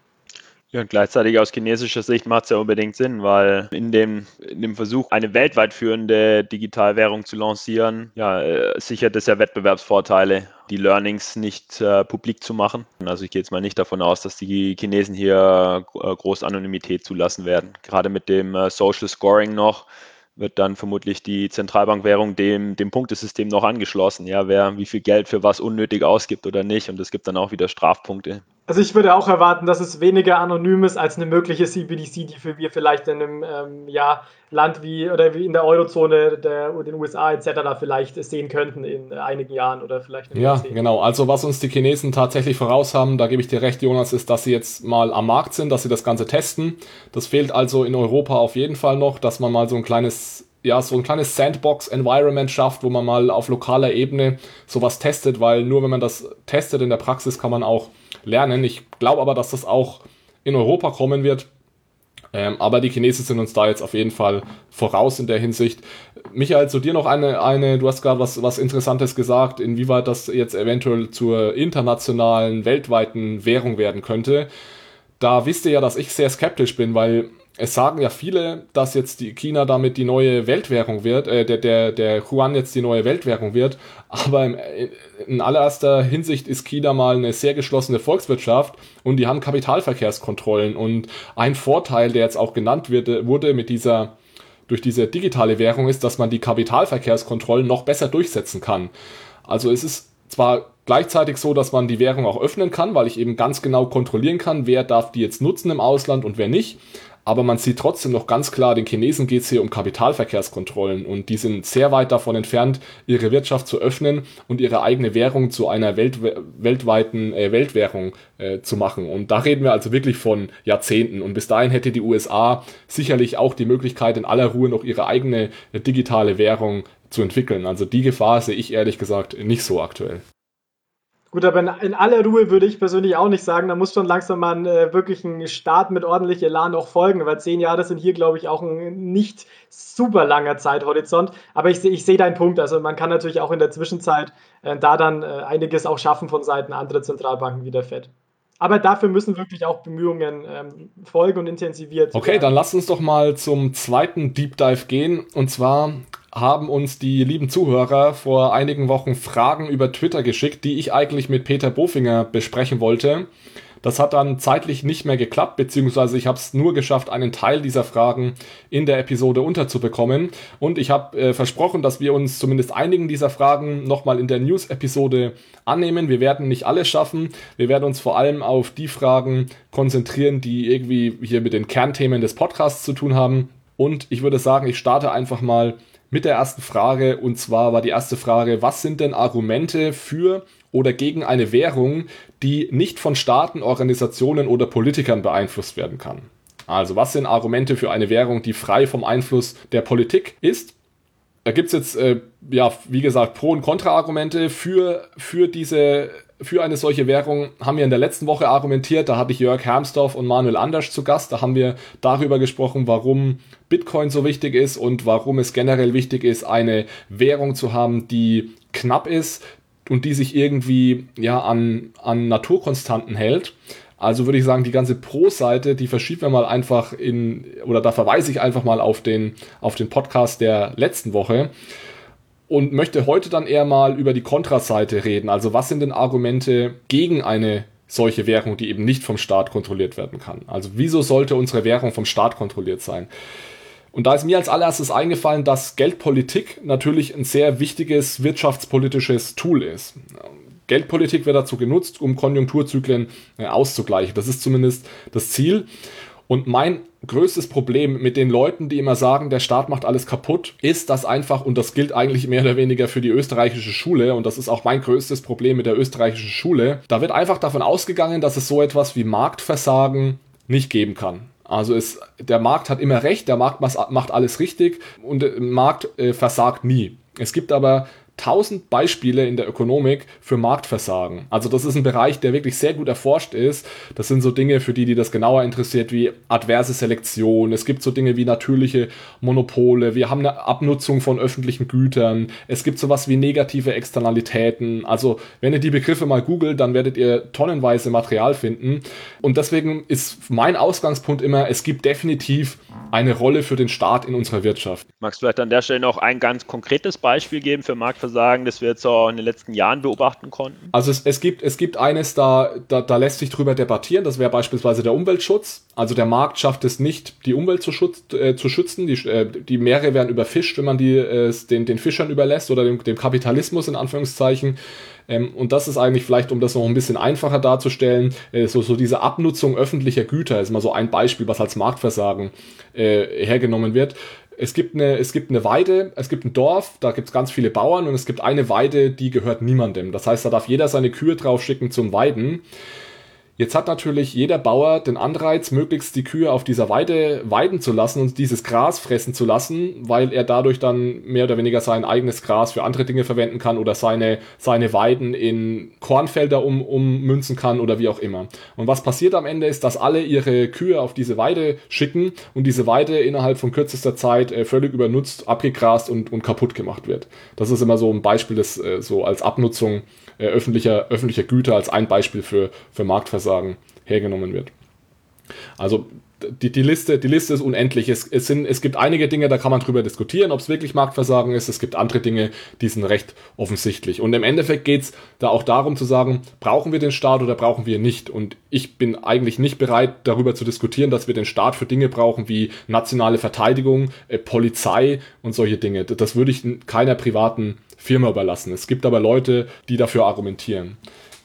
Ja, und gleichzeitig aus chinesischer Sicht macht es ja unbedingt Sinn, weil in dem, in dem Versuch, eine weltweit führende Digitalwährung zu lancieren, ja, äh, sichert es ja Wettbewerbsvorteile, die Learnings nicht äh, publik zu machen. Also ich gehe jetzt mal nicht davon aus, dass die Chinesen hier äh, groß Anonymität zulassen werden. Gerade mit dem äh, Social Scoring noch wird dann vermutlich die Zentralbankwährung dem, dem Punktesystem noch angeschlossen. Ja, wer wie viel Geld für was unnötig ausgibt oder nicht. Und es gibt dann auch wieder Strafpunkte. Also ich würde auch erwarten, dass es weniger anonym ist als eine mögliche C B D C, die für wir vielleicht in einem ähm, ja, Land wie oder wie in der Eurozone, der, den U S A et cetera vielleicht sehen könnten in einigen Jahren oder vielleicht in Ja, Jahrzehnten. genau. Also was uns die Chinesen tatsächlich voraus haben, da gebe ich dir recht, Jonas, ist, dass sie jetzt mal am Markt sind, dass sie das Ganze testen. Das fehlt also in Europa auf jeden Fall noch, dass man mal so ein kleines ja, so ein kleines Sandbox-Environment schafft, wo man mal auf lokaler Ebene sowas testet, weil nur wenn man das testet in der Praxis, kann man auch lernen. Ich glaube aber, dass das auch in Europa kommen wird. Ähm, aber die Chinesen sind uns da jetzt auf jeden Fall voraus in der Hinsicht. Michael, zu dir noch eine, eine du hast gerade was, was Interessantes gesagt, inwieweit das jetzt eventuell zur internationalen, weltweiten Währung werden könnte. Da wisst ihr ja, dass ich sehr skeptisch bin, weil es sagen ja viele, dass jetzt die China damit die neue Weltwährung wird, äh, der, der, der Yuan jetzt die neue Weltwährung wird. Aber in, in allererster Hinsicht ist China mal eine sehr geschlossene Volkswirtschaft und die haben Kapitalverkehrskontrollen. Und ein Vorteil, der jetzt auch genannt wird, wurde mit dieser, durch diese digitale Währung ist, dass man die Kapitalverkehrskontrollen noch besser durchsetzen kann. Also es ist zwar gleichzeitig so, dass man die Währung auch öffnen kann, weil ich eben ganz genau kontrollieren kann, wer darf die jetzt nutzen im Ausland und wer nicht. Aber man sieht trotzdem noch ganz klar, den Chinesen geht es hier um Kapitalverkehrskontrollen und die sind sehr weit davon entfernt, ihre Wirtschaft zu öffnen und ihre eigene Währung zu einer Welt, weltweiten äh, Weltwährung äh, zu machen. Und da reden wir also wirklich von Jahrzehnten. Und bis dahin hätte die U S A sicherlich auch die Möglichkeit, in aller Ruhe noch ihre eigene äh, digitale Währung zu entwickeln. Also die Gefahr sehe ich ehrlich gesagt nicht so aktuell. Gut, aber in, in aller Ruhe würde ich persönlich auch nicht sagen, da muss schon langsam mal ein, äh, wirklich ein Start mit ordentlich Elan auch folgen, weil zehn Jahre sind hier, glaube ich, auch ein nicht super langer Zeithorizont. Aber ich, ich sehe deinen Punkt, also man kann natürlich auch in der Zwischenzeit äh, da dann äh, einiges auch schaffen von Seiten anderer Zentralbanken wie der Fed. Aber dafür müssen wirklich auch Bemühungen ähm, folgen und intensiviert werden. Okay, dann lass uns doch mal zum zweiten Deep Dive gehen. Und zwar haben uns die lieben Zuhörer vor einigen Wochen Fragen über Twitter geschickt, die ich eigentlich mit Peter Bofinger besprechen wollte. Das hat dann zeitlich nicht mehr geklappt, beziehungsweise ich habe es nur geschafft, einen Teil dieser Fragen in der Episode unterzubekommen. Und ich habe äh, versprochen, dass wir uns zumindest einigen dieser Fragen nochmal in der News-Episode annehmen. Wir werden nicht alles schaffen. Wir werden uns vor allem auf die Fragen konzentrieren, die irgendwie hier mit den Kernthemen des Podcasts zu tun haben. Und ich würde sagen, ich starte einfach mal mit der ersten Frage. Und zwar war die erste Frage, was sind denn Argumente für oder gegen eine Währung, die nicht von Staaten, Organisationen oder Politikern beeinflusst werden kann? Also was sind Argumente für eine Währung, die frei vom Einfluss der Politik ist? Da gibt es jetzt, äh, ja, wie gesagt, Pro- und Kontra-Argumente für, für diese, für eine solche Währung. Haben wir in der letzten Woche argumentiert, da hatte ich Jörg Hermsdorf und Manuel Andersch zu Gast. Da haben wir darüber gesprochen, warum Bitcoin so wichtig ist und warum es generell wichtig ist, eine Währung zu haben, die knapp ist und die sich irgendwie ja an, an Naturkonstanten hält. Also würde ich sagen, die ganze Pro-Seite, die verschieben wir mal einfach in, oder da verweise ich einfach mal auf den, auf den Podcast der letzten Woche und möchte heute dann eher mal über die Kontra-Seite reden. Also was sind denn Argumente gegen eine solche Währung, die eben nicht vom Staat kontrolliert werden kann? Also wieso sollte unsere Währung vom Staat kontrolliert sein? Und da ist mir als allererstes eingefallen, dass Geldpolitik natürlich ein sehr wichtiges wirtschaftspolitisches Tool ist. Geldpolitik wird dazu genutzt, um Konjunkturzyklen äh, auszugleichen. Das ist zumindest das Ziel. Und mein größtes Problem mit den Leuten, die immer sagen, der Staat macht alles kaputt, ist, dass einfach, und das gilt eigentlich mehr oder weniger für die österreichische Schule, und das ist auch mein größtes Problem mit der österreichischen Schule, da wird einfach davon ausgegangen, dass es so etwas wie Marktversagen nicht geben kann. Also es, der Markt hat immer recht, der Markt macht alles richtig und der Markt äh, versagt nie. Es gibt aber tausend Beispiele in der Ökonomik für Marktversagen. Also das ist ein Bereich, der wirklich sehr gut erforscht ist. Das sind so Dinge, für die, die das genauer interessiert, wie adverse Selektion. Es gibt so Dinge wie natürliche Monopole. Wir haben eine Abnutzung von öffentlichen Gütern. Es gibt sowas wie negative Externalitäten. Also wenn ihr die Begriffe mal googelt, dann werdet ihr tonnenweise Material finden. Und deswegen ist mein Ausgangspunkt immer, es gibt definitiv eine Rolle für den Staat in unserer Wirtschaft. Magst du vielleicht an der Stelle noch ein ganz konkretes Beispiel geben für Marktversagen, das wir jetzt auch in den letzten Jahren beobachten konnten? Also es, es gibt es gibt eines, da, da, da lässt sich drüber debattieren, das wäre beispielsweise der Umweltschutz. Also der Markt schafft es nicht, die Umwelt zu, schutz, äh, zu schützen. Die, äh, die Meere werden überfischt, wenn man die äh, den, den Fischern überlässt oder dem, dem Kapitalismus in Anführungszeichen. Ähm, und das ist eigentlich vielleicht, um das noch ein bisschen einfacher darzustellen, äh, so, so diese Abnutzung öffentlicher Güter ist mal so ein Beispiel, was als Marktversagen äh, hergenommen wird. Es gibt eine, es gibt eine Weide, es gibt ein Dorf, da gibt es ganz viele Bauern und es gibt eine Weide, die gehört niemandem. Das heißt, da darf jeder seine Kühe drauf schicken zum Weiden. Jetzt hat natürlich jeder Bauer den Anreiz, möglichst die Kühe auf dieser Weide weiden zu lassen und dieses Gras fressen zu lassen, weil er dadurch dann mehr oder weniger sein eigenes Gras für andere Dinge verwenden kann oder seine, seine Weiden in Kornfelder um, ummünzen kann oder wie auch immer. Und was passiert am Ende ist, dass alle ihre Kühe auf diese Weide schicken und diese Weide innerhalb von kürzester Zeit äh, völlig übernutzt, abgegrast und, und kaputt gemacht wird. Das ist immer so ein Beispiel, das äh, so als Abnutzung äh, öffentlicher, öffentlicher Güter, als ein Beispiel für, für Marktversagen hergenommen wird. Also die, die, Liste, die Liste ist unendlich. Es, es, sind, es gibt einige Dinge, da kann man drüber diskutieren, ob es wirklich Marktversagen ist. Es gibt andere Dinge, die sind recht offensichtlich. Und im Endeffekt geht es da auch darum zu sagen, brauchen wir den Staat oder brauchen wir nicht? Und ich bin eigentlich nicht bereit, darüber zu diskutieren, dass wir den Staat für Dinge brauchen wie nationale Verteidigung, äh, Polizei und solche Dinge. Das würde ich keiner privaten Firma überlassen. Es gibt aber Leute, die dafür argumentieren.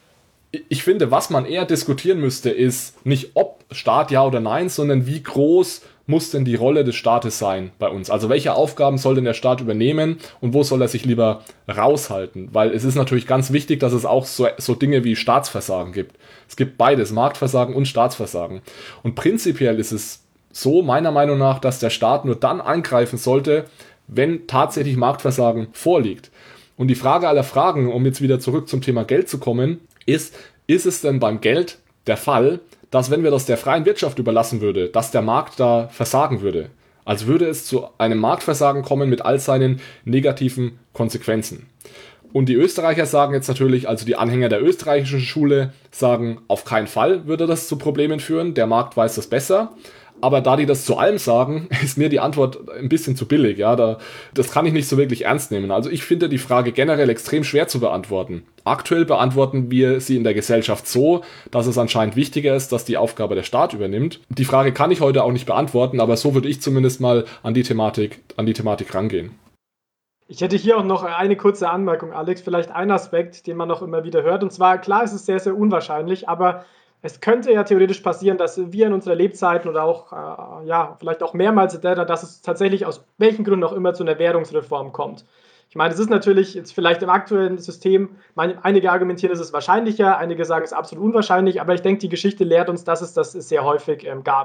Ich finde, was man eher diskutieren müsste, ist nicht ob Staat ja oder nein, sondern wie groß muss denn die Rolle des Staates sein bei uns? Also welche Aufgaben soll denn der Staat übernehmen und wo soll er sich lieber raushalten? Weil es ist natürlich ganz wichtig, dass es auch so, so Dinge wie Staatsversagen gibt. Es gibt beides, Marktversagen und Staatsversagen. Und prinzipiell ist es so, meiner Meinung nach, dass der Staat nur dann eingreifen sollte, wenn tatsächlich Marktversagen vorliegt. Und die Frage aller Fragen, um jetzt wieder zurück zum Thema Geld zu kommen, ist, ist es denn beim Geld der Fall, dass wenn wir das der freien Wirtschaft überlassen würde, dass der Markt da versagen würde? Also würde es zu einem Marktversagen kommen mit all seinen negativen Konsequenzen. Und die Österreicher sagen jetzt natürlich, also die Anhänger der österreichischen Schule sagen, auf keinen Fall würde das zu Problemen führen, der Markt weiß das besser. Aber da die das zu allem sagen, ist mir die Antwort ein bisschen zu billig. Ja, da, das kann ich nicht so wirklich ernst nehmen. Also ich finde die Frage generell extrem schwer zu beantworten. Aktuell beantworten wir sie in der Gesellschaft so, dass es anscheinend wichtiger ist, dass die Aufgabe der Staat übernimmt. Die Frage kann ich heute auch nicht beantworten, aber so würde ich zumindest mal an die Thematik, an die Thematik rangehen. Ich hätte hier auch noch eine kurze Anmerkung, Alex. Vielleicht ein Aspekt, den man noch immer wieder hört. Und zwar, klar, ist es sehr, sehr unwahrscheinlich, aber es könnte ja theoretisch passieren, dass wir in unserer Lebzeiten oder auch, äh, ja, vielleicht auch mehrmals, dass es tatsächlich aus welchen Gründen auch immer zu einer Währungsreform kommt. Ich meine, es ist natürlich jetzt vielleicht im aktuellen System, einige argumentieren, es ist wahrscheinlicher, einige sagen, es ist absolut unwahrscheinlich, aber ich denke, die Geschichte lehrt uns, dass es das sehr häufig ähm, gab.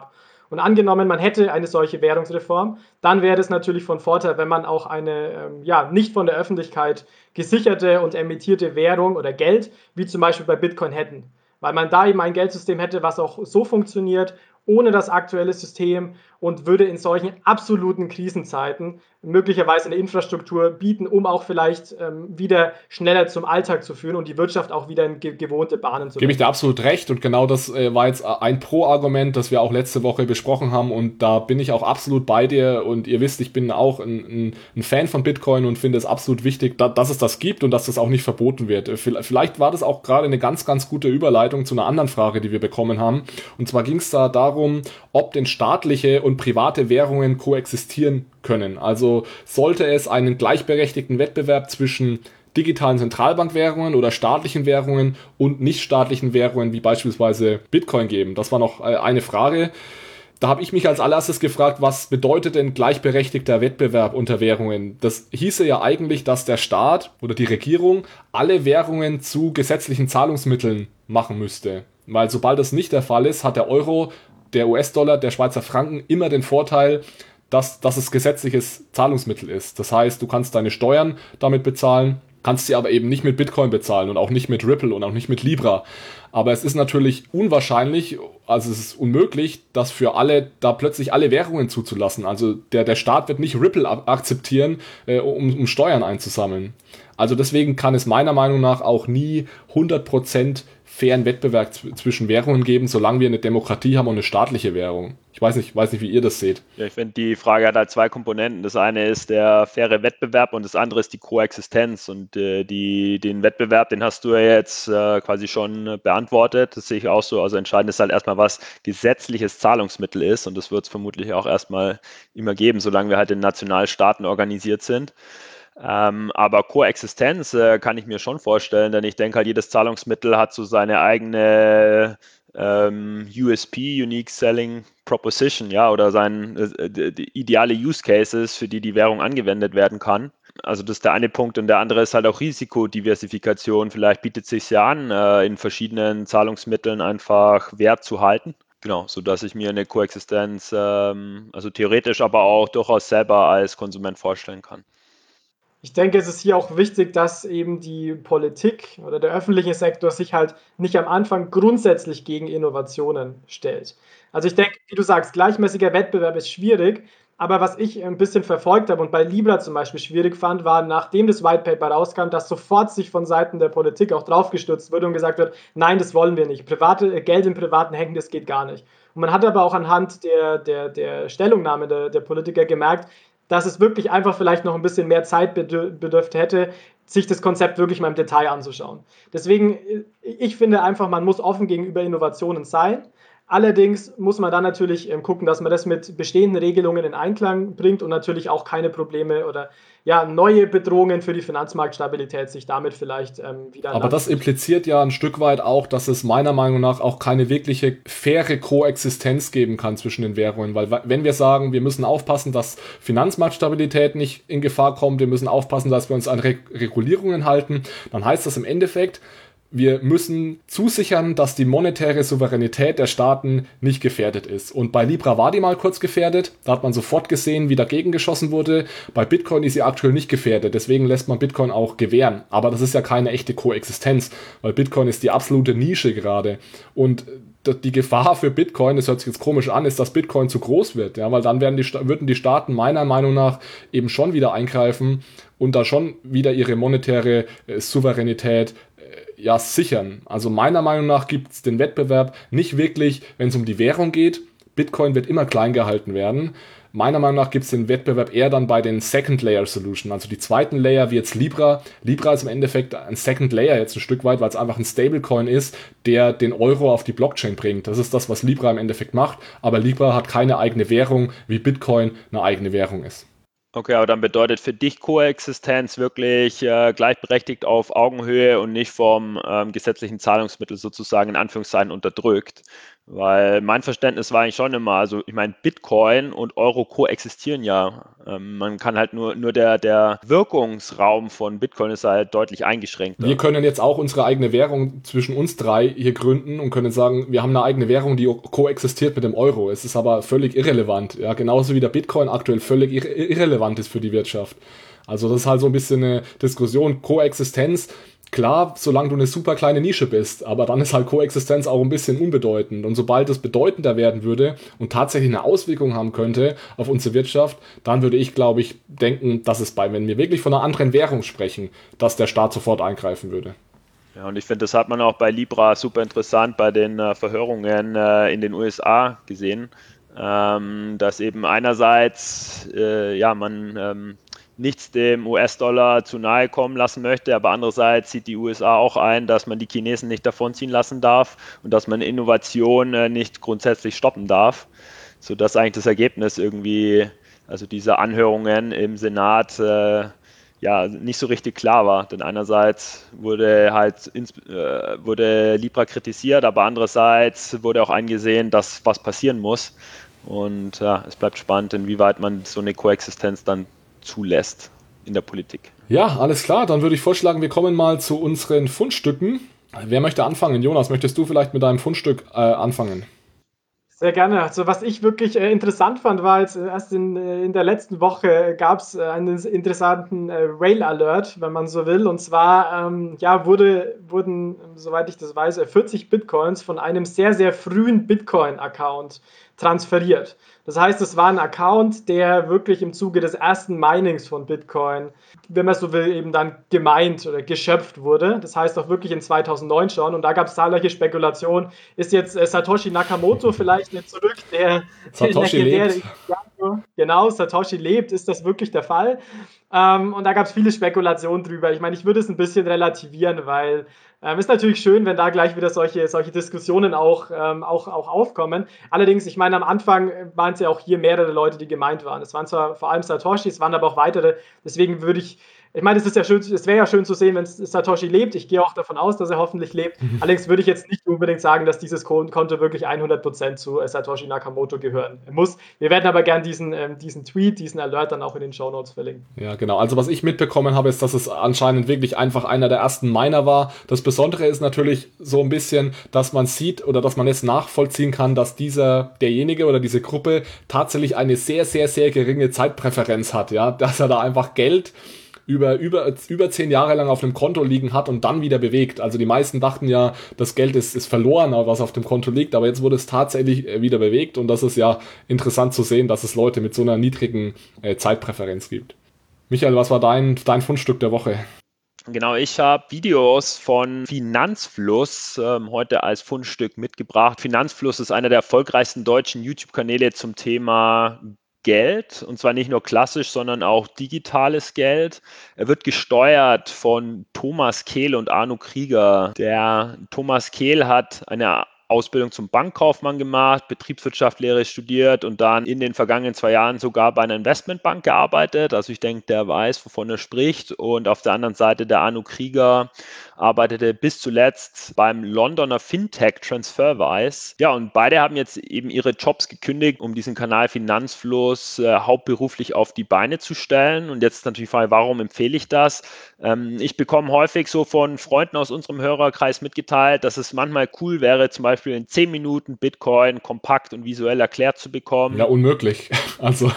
Und angenommen, man hätte eine solche Währungsreform, dann wäre es natürlich von Vorteil, wenn man auch eine ähm, ja, nicht von der Öffentlichkeit gesicherte und emittierte Währung oder Geld, wie zum Beispiel bei Bitcoin hätten. Weil man da eben ein Geldsystem hätte, was auch so funktioniert, ohne das aktuelle System und würde in solchen absoluten Krisenzeiten möglicherweise eine Infrastruktur bieten, um auch vielleicht ähm, wieder schneller zum Alltag zu führen und die Wirtschaft auch wieder in ge- gewohnte Bahnen zu Gebe ich bringen. dir absolut recht und genau das äh, war jetzt ein Pro-Argument, das wir auch letzte Woche besprochen haben und da bin ich auch absolut bei dir und ihr wisst, ich bin auch ein, ein, ein Fan von Bitcoin und finde es absolut wichtig, da, dass es das gibt und dass das auch nicht verboten wird. Vielleicht war das auch gerade eine ganz, ganz gute Überleitung zu einer anderen Frage, die wir bekommen haben, und zwar ging es da darum, ob denn staatliche und private Währungen koexistieren können. Also sollte es einen gleichberechtigten Wettbewerb zwischen digitalen Zentralbankwährungen oder staatlichen Währungen und nichtstaatlichen Währungen wie beispielsweise Bitcoin geben? Das war noch eine Frage. Da habe ich mich als allererstes gefragt, was bedeutet denn gleichberechtigter Wettbewerb unter Währungen? Das hieße ja eigentlich, dass der Staat oder die Regierung alle Währungen zu gesetzlichen Zahlungsmitteln machen müsste. Weil sobald das nicht der Fall ist, hat der Euro, der U S-Dollar, der Schweizer Franken immer den Vorteil, dass, dass es gesetzliches Zahlungsmittel ist. Das heißt, du kannst deine Steuern damit bezahlen, kannst sie aber eben nicht mit Bitcoin bezahlen und auch nicht mit Ripple und auch nicht mit Libra. Aber es ist natürlich unwahrscheinlich, also es ist unmöglich, das für alle, da plötzlich alle Währungen zuzulassen. Also der, der Staat wird nicht Ripple akzeptieren, äh, um, um Steuern einzusammeln. Also deswegen kann es meiner Meinung nach auch nie hundert Prozent fairen Wettbewerb zwischen Währungen geben, solange wir eine Demokratie haben und eine staatliche Währung. Ich weiß nicht, weiß nicht, wie ihr das seht. Ja, ich finde, die Frage hat halt zwei Komponenten. Das eine ist der faire Wettbewerb und das andere ist die Koexistenz. Und äh, die, den Wettbewerb, den hast du ja jetzt äh, quasi schon beantwortet. Das sehe ich auch so. Also entscheidend ist halt erstmal, was gesetzliches Zahlungsmittel ist. Und das wird es vermutlich auch erstmal immer geben, solange wir halt in Nationalstaaten organisiert sind. Ähm, aber Koexistenz äh, kann ich mir schon vorstellen, denn ich denke halt, jedes Zahlungsmittel hat so seine eigene ähm, U S P, Unique Selling Proposition, ja, oder sein äh, die, die ideale Use Cases, für die die Währung angewendet werden kann. Also das ist der eine Punkt und der andere ist halt auch Risikodiversifikation. Vielleicht bietet es sich ja an, äh, in verschiedenen Zahlungsmitteln einfach Wert zu halten. Genau, sodass ich mir eine Koexistenz, ähm, also theoretisch, aber auch durchaus selber als Konsument vorstellen kann. Ich denke, es ist hier auch wichtig, dass eben die Politik oder der öffentliche Sektor sich halt nicht am Anfang grundsätzlich gegen Innovationen stellt. Also ich denke, wie du sagst, gleichmäßiger Wettbewerb ist schwierig, aber was ich ein bisschen verfolgt habe und bei Libra zum Beispiel schwierig fand, war, nachdem das White Paper rauskam, dass sofort sich von Seiten der Politik auch draufgestürzt wurde und gesagt wird, nein, das wollen wir nicht. Private, äh, Geld in privaten Händen, das geht gar nicht. Und man hat aber auch anhand der, der, der Stellungnahme der, der Politiker gemerkt, dass es wirklich einfach vielleicht noch ein bisschen mehr Zeit bedürft hätte, sich das Konzept wirklich mal im Detail anzuschauen. Deswegen, ich finde einfach, man muss offen gegenüber Innovationen sein. Allerdings muss man dann natürlich ähm, gucken, dass man das mit bestehenden Regelungen in Einklang bringt und natürlich auch keine Probleme oder ja, neue Bedrohungen für die Finanzmarktstabilität sich damit vielleicht ähm, wieder Aber das impliziert ja ein Stück weit auch, dass es meiner Meinung nach auch keine wirkliche faire Koexistenz geben kann zwischen den Währungen. Weil wenn wir sagen, wir müssen aufpassen, dass Finanzmarktstabilität nicht in Gefahr kommt, wir müssen aufpassen, dass wir uns an Re- Regulierungen halten, dann heißt das im Endeffekt, wir müssen zusichern, dass die monetäre Souveränität der Staaten nicht gefährdet ist. Und bei Libra war die mal kurz gefährdet. Da hat man sofort gesehen, wie dagegen geschossen wurde. Bei Bitcoin ist sie aktuell nicht gefährdet. Deswegen lässt man Bitcoin auch gewähren. Aber das ist ja keine echte Koexistenz, weil Bitcoin ist die absolute Nische gerade. Und die Gefahr für Bitcoin, das hört sich jetzt komisch an, ist, dass Bitcoin zu groß wird. Ja, weil dann werden die, würden die Staaten meiner Meinung nach eben schon wieder eingreifen und da schon wieder ihre monetäre äh, Souveränität ja, sichern. Also meiner Meinung nach gibt es den Wettbewerb nicht wirklich, wenn es um die Währung geht. Bitcoin wird immer klein gehalten werden. Meiner Meinung nach gibt es den Wettbewerb eher dann bei den Second Layer Solution, also die zweiten Layer wie jetzt Libra. Libra ist im Endeffekt ein Second Layer jetzt ein Stück weit, weil es einfach ein Stablecoin ist, der den Euro auf die Blockchain bringt. Das ist das, was Libra im Endeffekt macht. Aber Libra hat keine eigene Währung, wie Bitcoin eine eigene Währung ist. Okay, aber dann bedeutet für dich Koexistenz wirklich äh, gleichberechtigt auf Augenhöhe und nicht vom ähm, gesetzlichen Zahlungsmittel sozusagen in Anführungszeichen unterdrückt. Weil mein Verständnis war eigentlich schon immer, also ich meine, Bitcoin und Euro koexistieren ja. Ähm, man kann halt nur, nur der, der Wirkungsraum von Bitcoin ist halt deutlich eingeschränkter. Wir können jetzt auch unsere eigene Währung zwischen uns drei hier gründen und können sagen, wir haben eine eigene Währung, die koexistiert mit dem Euro. Es ist aber völlig irrelevant. Ja, genauso wie der Bitcoin aktuell völlig irre- irrelevant ist für die Wirtschaft. Also das ist halt so ein bisschen eine Diskussion, Koexistenz. Klar, solange du eine super kleine Nische bist, aber dann ist halt Koexistenz auch ein bisschen unbedeutend. Und sobald es bedeutender werden würde und tatsächlich eine Auswirkung haben könnte auf unsere Wirtschaft, dann würde ich, glaube ich, denken, dass es bei, wenn wir wirklich von einer anderen Währung sprechen, dass der Staat sofort eingreifen würde. Ja, und ich finde, das hat man auch bei Libra super interessant bei den äh, Verhörungen äh, in den U S A gesehen, ähm, dass eben einerseits, äh, ja, man ähm, nichts dem U S-Dollar zu nahe kommen lassen möchte, aber andererseits sieht die U S A auch ein, dass man die Chinesen nicht davonziehen lassen darf und dass man Innovation äh, nicht grundsätzlich stoppen darf, sodass eigentlich das Ergebnis irgendwie, also diese Anhörungen im Senat, äh, ja, nicht so richtig klar war. Denn einerseits wurde halt ins, äh, wurde Libra kritisiert, aber andererseits wurde auch eingesehen, dass was passieren muss. Und ja, es bleibt spannend, inwieweit man so eine Koexistenz dann zulässt in der Politik. Ja, alles klar. Dann würde ich vorschlagen, wir kommen mal zu unseren Fundstücken. Wer möchte anfangen? Jonas, möchtest du vielleicht mit deinem Fundstück äh, anfangen? Sehr gerne. Also was ich wirklich äh, interessant fand, war jetzt äh, erst in, äh, in der letzten Woche gab es äh, einen interessanten äh, Whale Alert, wenn man so will. Und zwar ähm, ja, wurde, wurden, soweit ich das weiß, vierzig Bitcoins von einem sehr, sehr frühen Bitcoin-Account transferiert. Das heißt, es war ein Account, der wirklich im Zuge des ersten Minings von Bitcoin, wenn man so will, eben dann gemeint oder geschöpft wurde. Das heißt auch wirklich in zweitausendneun schon. Und da gab es zahlreiche Spekulationen. Ist jetzt äh, Satoshi Nakamoto vielleicht nicht zurück, der, Satoshi der lebt. Genau, Satoshi lebt. Ist das wirklich der Fall? Ähm, und da gab es viele Spekulationen drüber. Ich meine, ich würde es ein bisschen relativieren, weil ähm, ist natürlich schön, wenn da gleich wieder solche, solche Diskussionen auch, ähm, auch, auch aufkommen. Allerdings, ich meine, am Anfang waren es ja auch hier mehrere Leute, die gemeint waren. Es waren zwar vor allem Satoshi, es waren aber auch weitere. Deswegen würde ich ich meine, es ist ja schön, es wäre ja schön zu sehen, wenn Satoshi lebt. Ich gehe auch davon aus, dass er hoffentlich lebt. Mhm. Allerdings würde ich jetzt nicht unbedingt sagen, dass dieses Konto wirklich hundert Prozent zu Satoshi Nakamoto gehören muss. Wir werden aber gern diesen, ähm, diesen Tweet, diesen Alert dann auch in den Shownotes verlinken. Ja, genau. Also was ich mitbekommen habe, ist, dass es anscheinend wirklich einfach einer der ersten Miner war. Das Besondere ist natürlich so ein bisschen, dass man sieht oder dass man jetzt nachvollziehen kann, dass dieser, derjenige oder diese Gruppe tatsächlich eine sehr, sehr, sehr geringe Zeitpräferenz hat. Ja, dass er da einfach Geld über, über, über zehn Jahre lang auf dem Konto liegen hat und dann wieder bewegt. Also die meisten dachten ja, das Geld ist, ist verloren, was auf dem Konto liegt, aber jetzt wurde es tatsächlich wieder bewegt und das ist ja interessant zu sehen, dass es Leute mit so einer niedrigen äh, Zeitpräferenz gibt. Michael, was war dein, dein Fundstück der Woche? Genau, ich habe Videos von Finanzfluss ähm, heute als Fundstück mitgebracht. Finanzfluss ist einer der erfolgreichsten deutschen YouTube-Kanäle zum Thema Geld, und zwar nicht nur klassisch, sondern auch digitales Geld. Er wird gesteuert von Thomas Kehl und Arno Krieger. Der Thomas Kehl hat eine Ausbildung zum Bankkaufmann gemacht, Betriebswirtschaftslehre studiert und dann in den vergangenen zwei Jahren sogar bei einer Investmentbank gearbeitet. Also ich denke, der weiß, wovon er spricht. Und auf der anderen Seite der Arno Krieger arbeitete bis zuletzt beim Londoner Fintech Transferwise. Ja, und beide haben jetzt eben ihre Jobs gekündigt, um diesen Kanal Finanzfluss äh, hauptberuflich auf die Beine zu stellen. Und jetzt natürlich die Frage, warum empfehle ich das? Ähm, ich bekomme häufig so von Freunden aus unserem Hörerkreis mitgeteilt, dass es manchmal cool wäre, zum Beispiel in zehn Minuten Bitcoin kompakt und visuell erklärt zu bekommen. Ja, unmöglich. Also.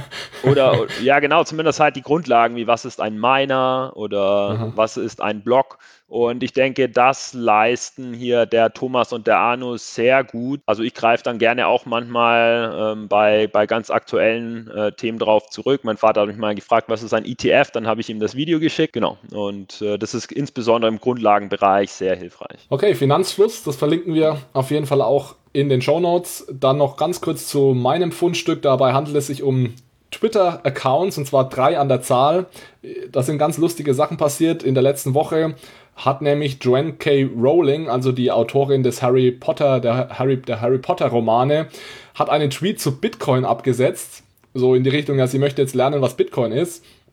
Oder, ja genau, zumindest halt die Grundlagen, wie was ist ein Miner oder Aha. was ist ein Block. Und ich denke, das leisten hier der Thomas und der Arno sehr gut. Also ich greife dann gerne auch manchmal ähm, bei, bei ganz aktuellen äh, Themen drauf zurück. Mein Vater hat mich mal gefragt, was ist ein E T F? Dann habe ich ihm das Video geschickt. Genau. Und äh, das ist insbesondere im Grundlagenbereich sehr hilfreich. Okay, Finanzfluss, das verlinken wir auf jeden Fall auch in den Shownotes. Dann noch ganz kurz zu meinem Fundstück. Dabei handelt es sich um Twitter-Accounts, und zwar drei an der Zahl. Da sind ganz lustige Sachen passiert. In der letzten Woche hat nämlich Joanne K. Rowling, also die Autorin des Harry Potter, der Harry, der Harry Potter Romane, hat einen Tweet zu Bitcoin abgesetzt. So in die Richtung, ja, sie möchte jetzt lernen, was Bitcoin ist.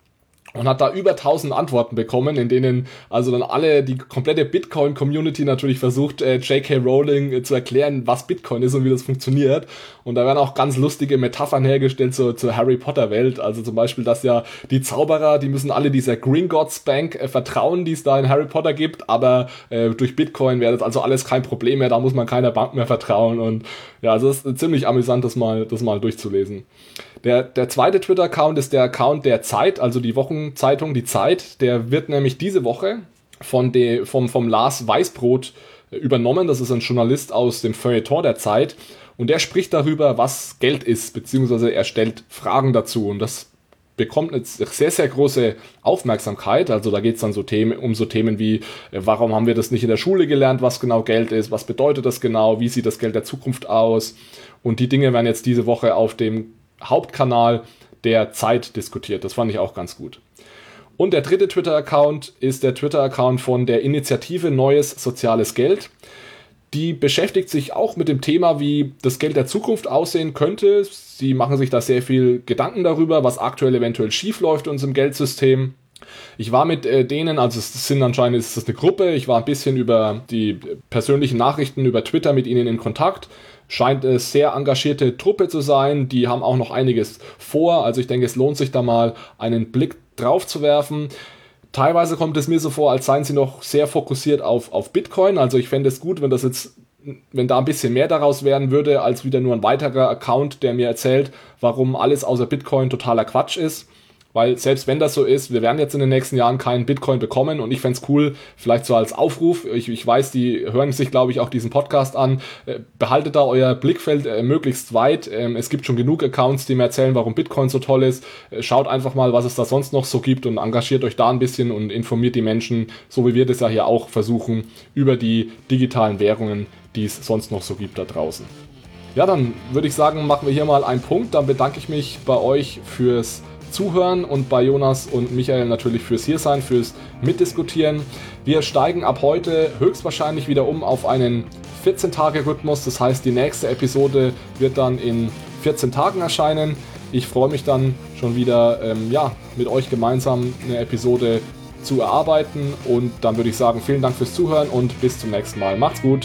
und hat da über tausend Antworten bekommen, in denen also dann alle, die komplette Bitcoin-Community natürlich versucht, äh, J K Rowling äh, zu erklären, was Bitcoin ist und wie das funktioniert. Und da werden auch ganz lustige Metaphern hergestellt zur, zur Harry Potter-Welt. Also zum Beispiel, dass ja die Zauberer, die müssen alle dieser Gringotts Bank äh, vertrauen, die es da in Harry Potter gibt, aber äh, durch Bitcoin wäre das also alles kein Problem mehr, da muss man keiner Bank mehr vertrauen. Und ja, also es ist ziemlich amüsant, das mal, das mal durchzulesen. Der, der zweite Twitter-Account ist der Account der Zeit, also die Wochenzeitung Die Zeit. Der wird nämlich diese Woche von de, vom, vom Lars Weißbrot übernommen. Das ist ein Journalist aus dem Feuilleton der Zeit. Und der spricht darüber, was Geld ist, beziehungsweise er stellt Fragen dazu. Und das bekommt eine sehr, sehr große Aufmerksamkeit. Also da geht es dann so Themen, um so Themen wie, warum haben wir das nicht in der Schule gelernt, was genau Geld ist, was bedeutet das genau, wie sieht das Geld der Zukunft aus. Und die Dinge werden jetzt diese Woche auf dem Hauptkanal der Zeit diskutiert. Das fand ich auch ganz gut. Und der dritte Twitter-Account ist der Twitter-Account von der Initiative Neues Soziales Geld. Die beschäftigt sich auch mit dem Thema, wie das Geld der Zukunft aussehen könnte. Sie machen sich da sehr viel Gedanken darüber, was aktuell eventuell schief läuft in unserem Geldsystem. Ich war mit äh, denen, also es sind anscheinend ist das eine Gruppe, ich war ein bisschen über die persönlichen Nachrichten über Twitter mit ihnen in Kontakt. Scheint eine sehr engagierte Truppe zu sein, die haben auch noch einiges vor, also ich denke, es lohnt sich da mal einen Blick drauf zu werfen. Teilweise kommt es mir so vor, als seien sie noch sehr fokussiert auf, auf Bitcoin, also ich fände es gut, wenn das jetzt, wenn da ein bisschen mehr daraus werden würde, als wieder nur ein weiterer Account, der mir erzählt, warum alles außer Bitcoin totaler Quatsch ist. Weil selbst wenn das so ist, wir werden jetzt in den nächsten Jahren keinen Bitcoin bekommen und ich fände es cool, vielleicht so als Aufruf, ich, ich weiß, die hören sich, glaube ich, auch diesen Podcast an, äh, behaltet da euer Blickfeld äh, möglichst weit. Ähm, es gibt schon genug Accounts, die mir erzählen, warum Bitcoin so toll ist. Äh, schaut einfach mal, was es da sonst noch so gibt und engagiert euch da ein bisschen und informiert die Menschen, so wie wir das ja hier auch versuchen, über die digitalen Währungen, die es sonst noch so gibt da draußen. Ja, dann würde ich sagen, machen wir hier mal einen Punkt. Dann bedanke ich mich bei euch fürs Zuhören und bei Jonas und Michael natürlich fürs Hiersein, fürs Mitdiskutieren. Wir steigen ab heute höchstwahrscheinlich wieder um auf einen vierzehn-Tage-Rhythmus. Das heißt, die nächste Episode wird dann in vierzehn Tagen erscheinen. Ich freue mich dann schon wieder, ähm, ja, mit euch gemeinsam eine Episode zu erarbeiten. Und dann würde ich sagen, vielen Dank fürs Zuhören und bis zum nächsten Mal. Macht's gut!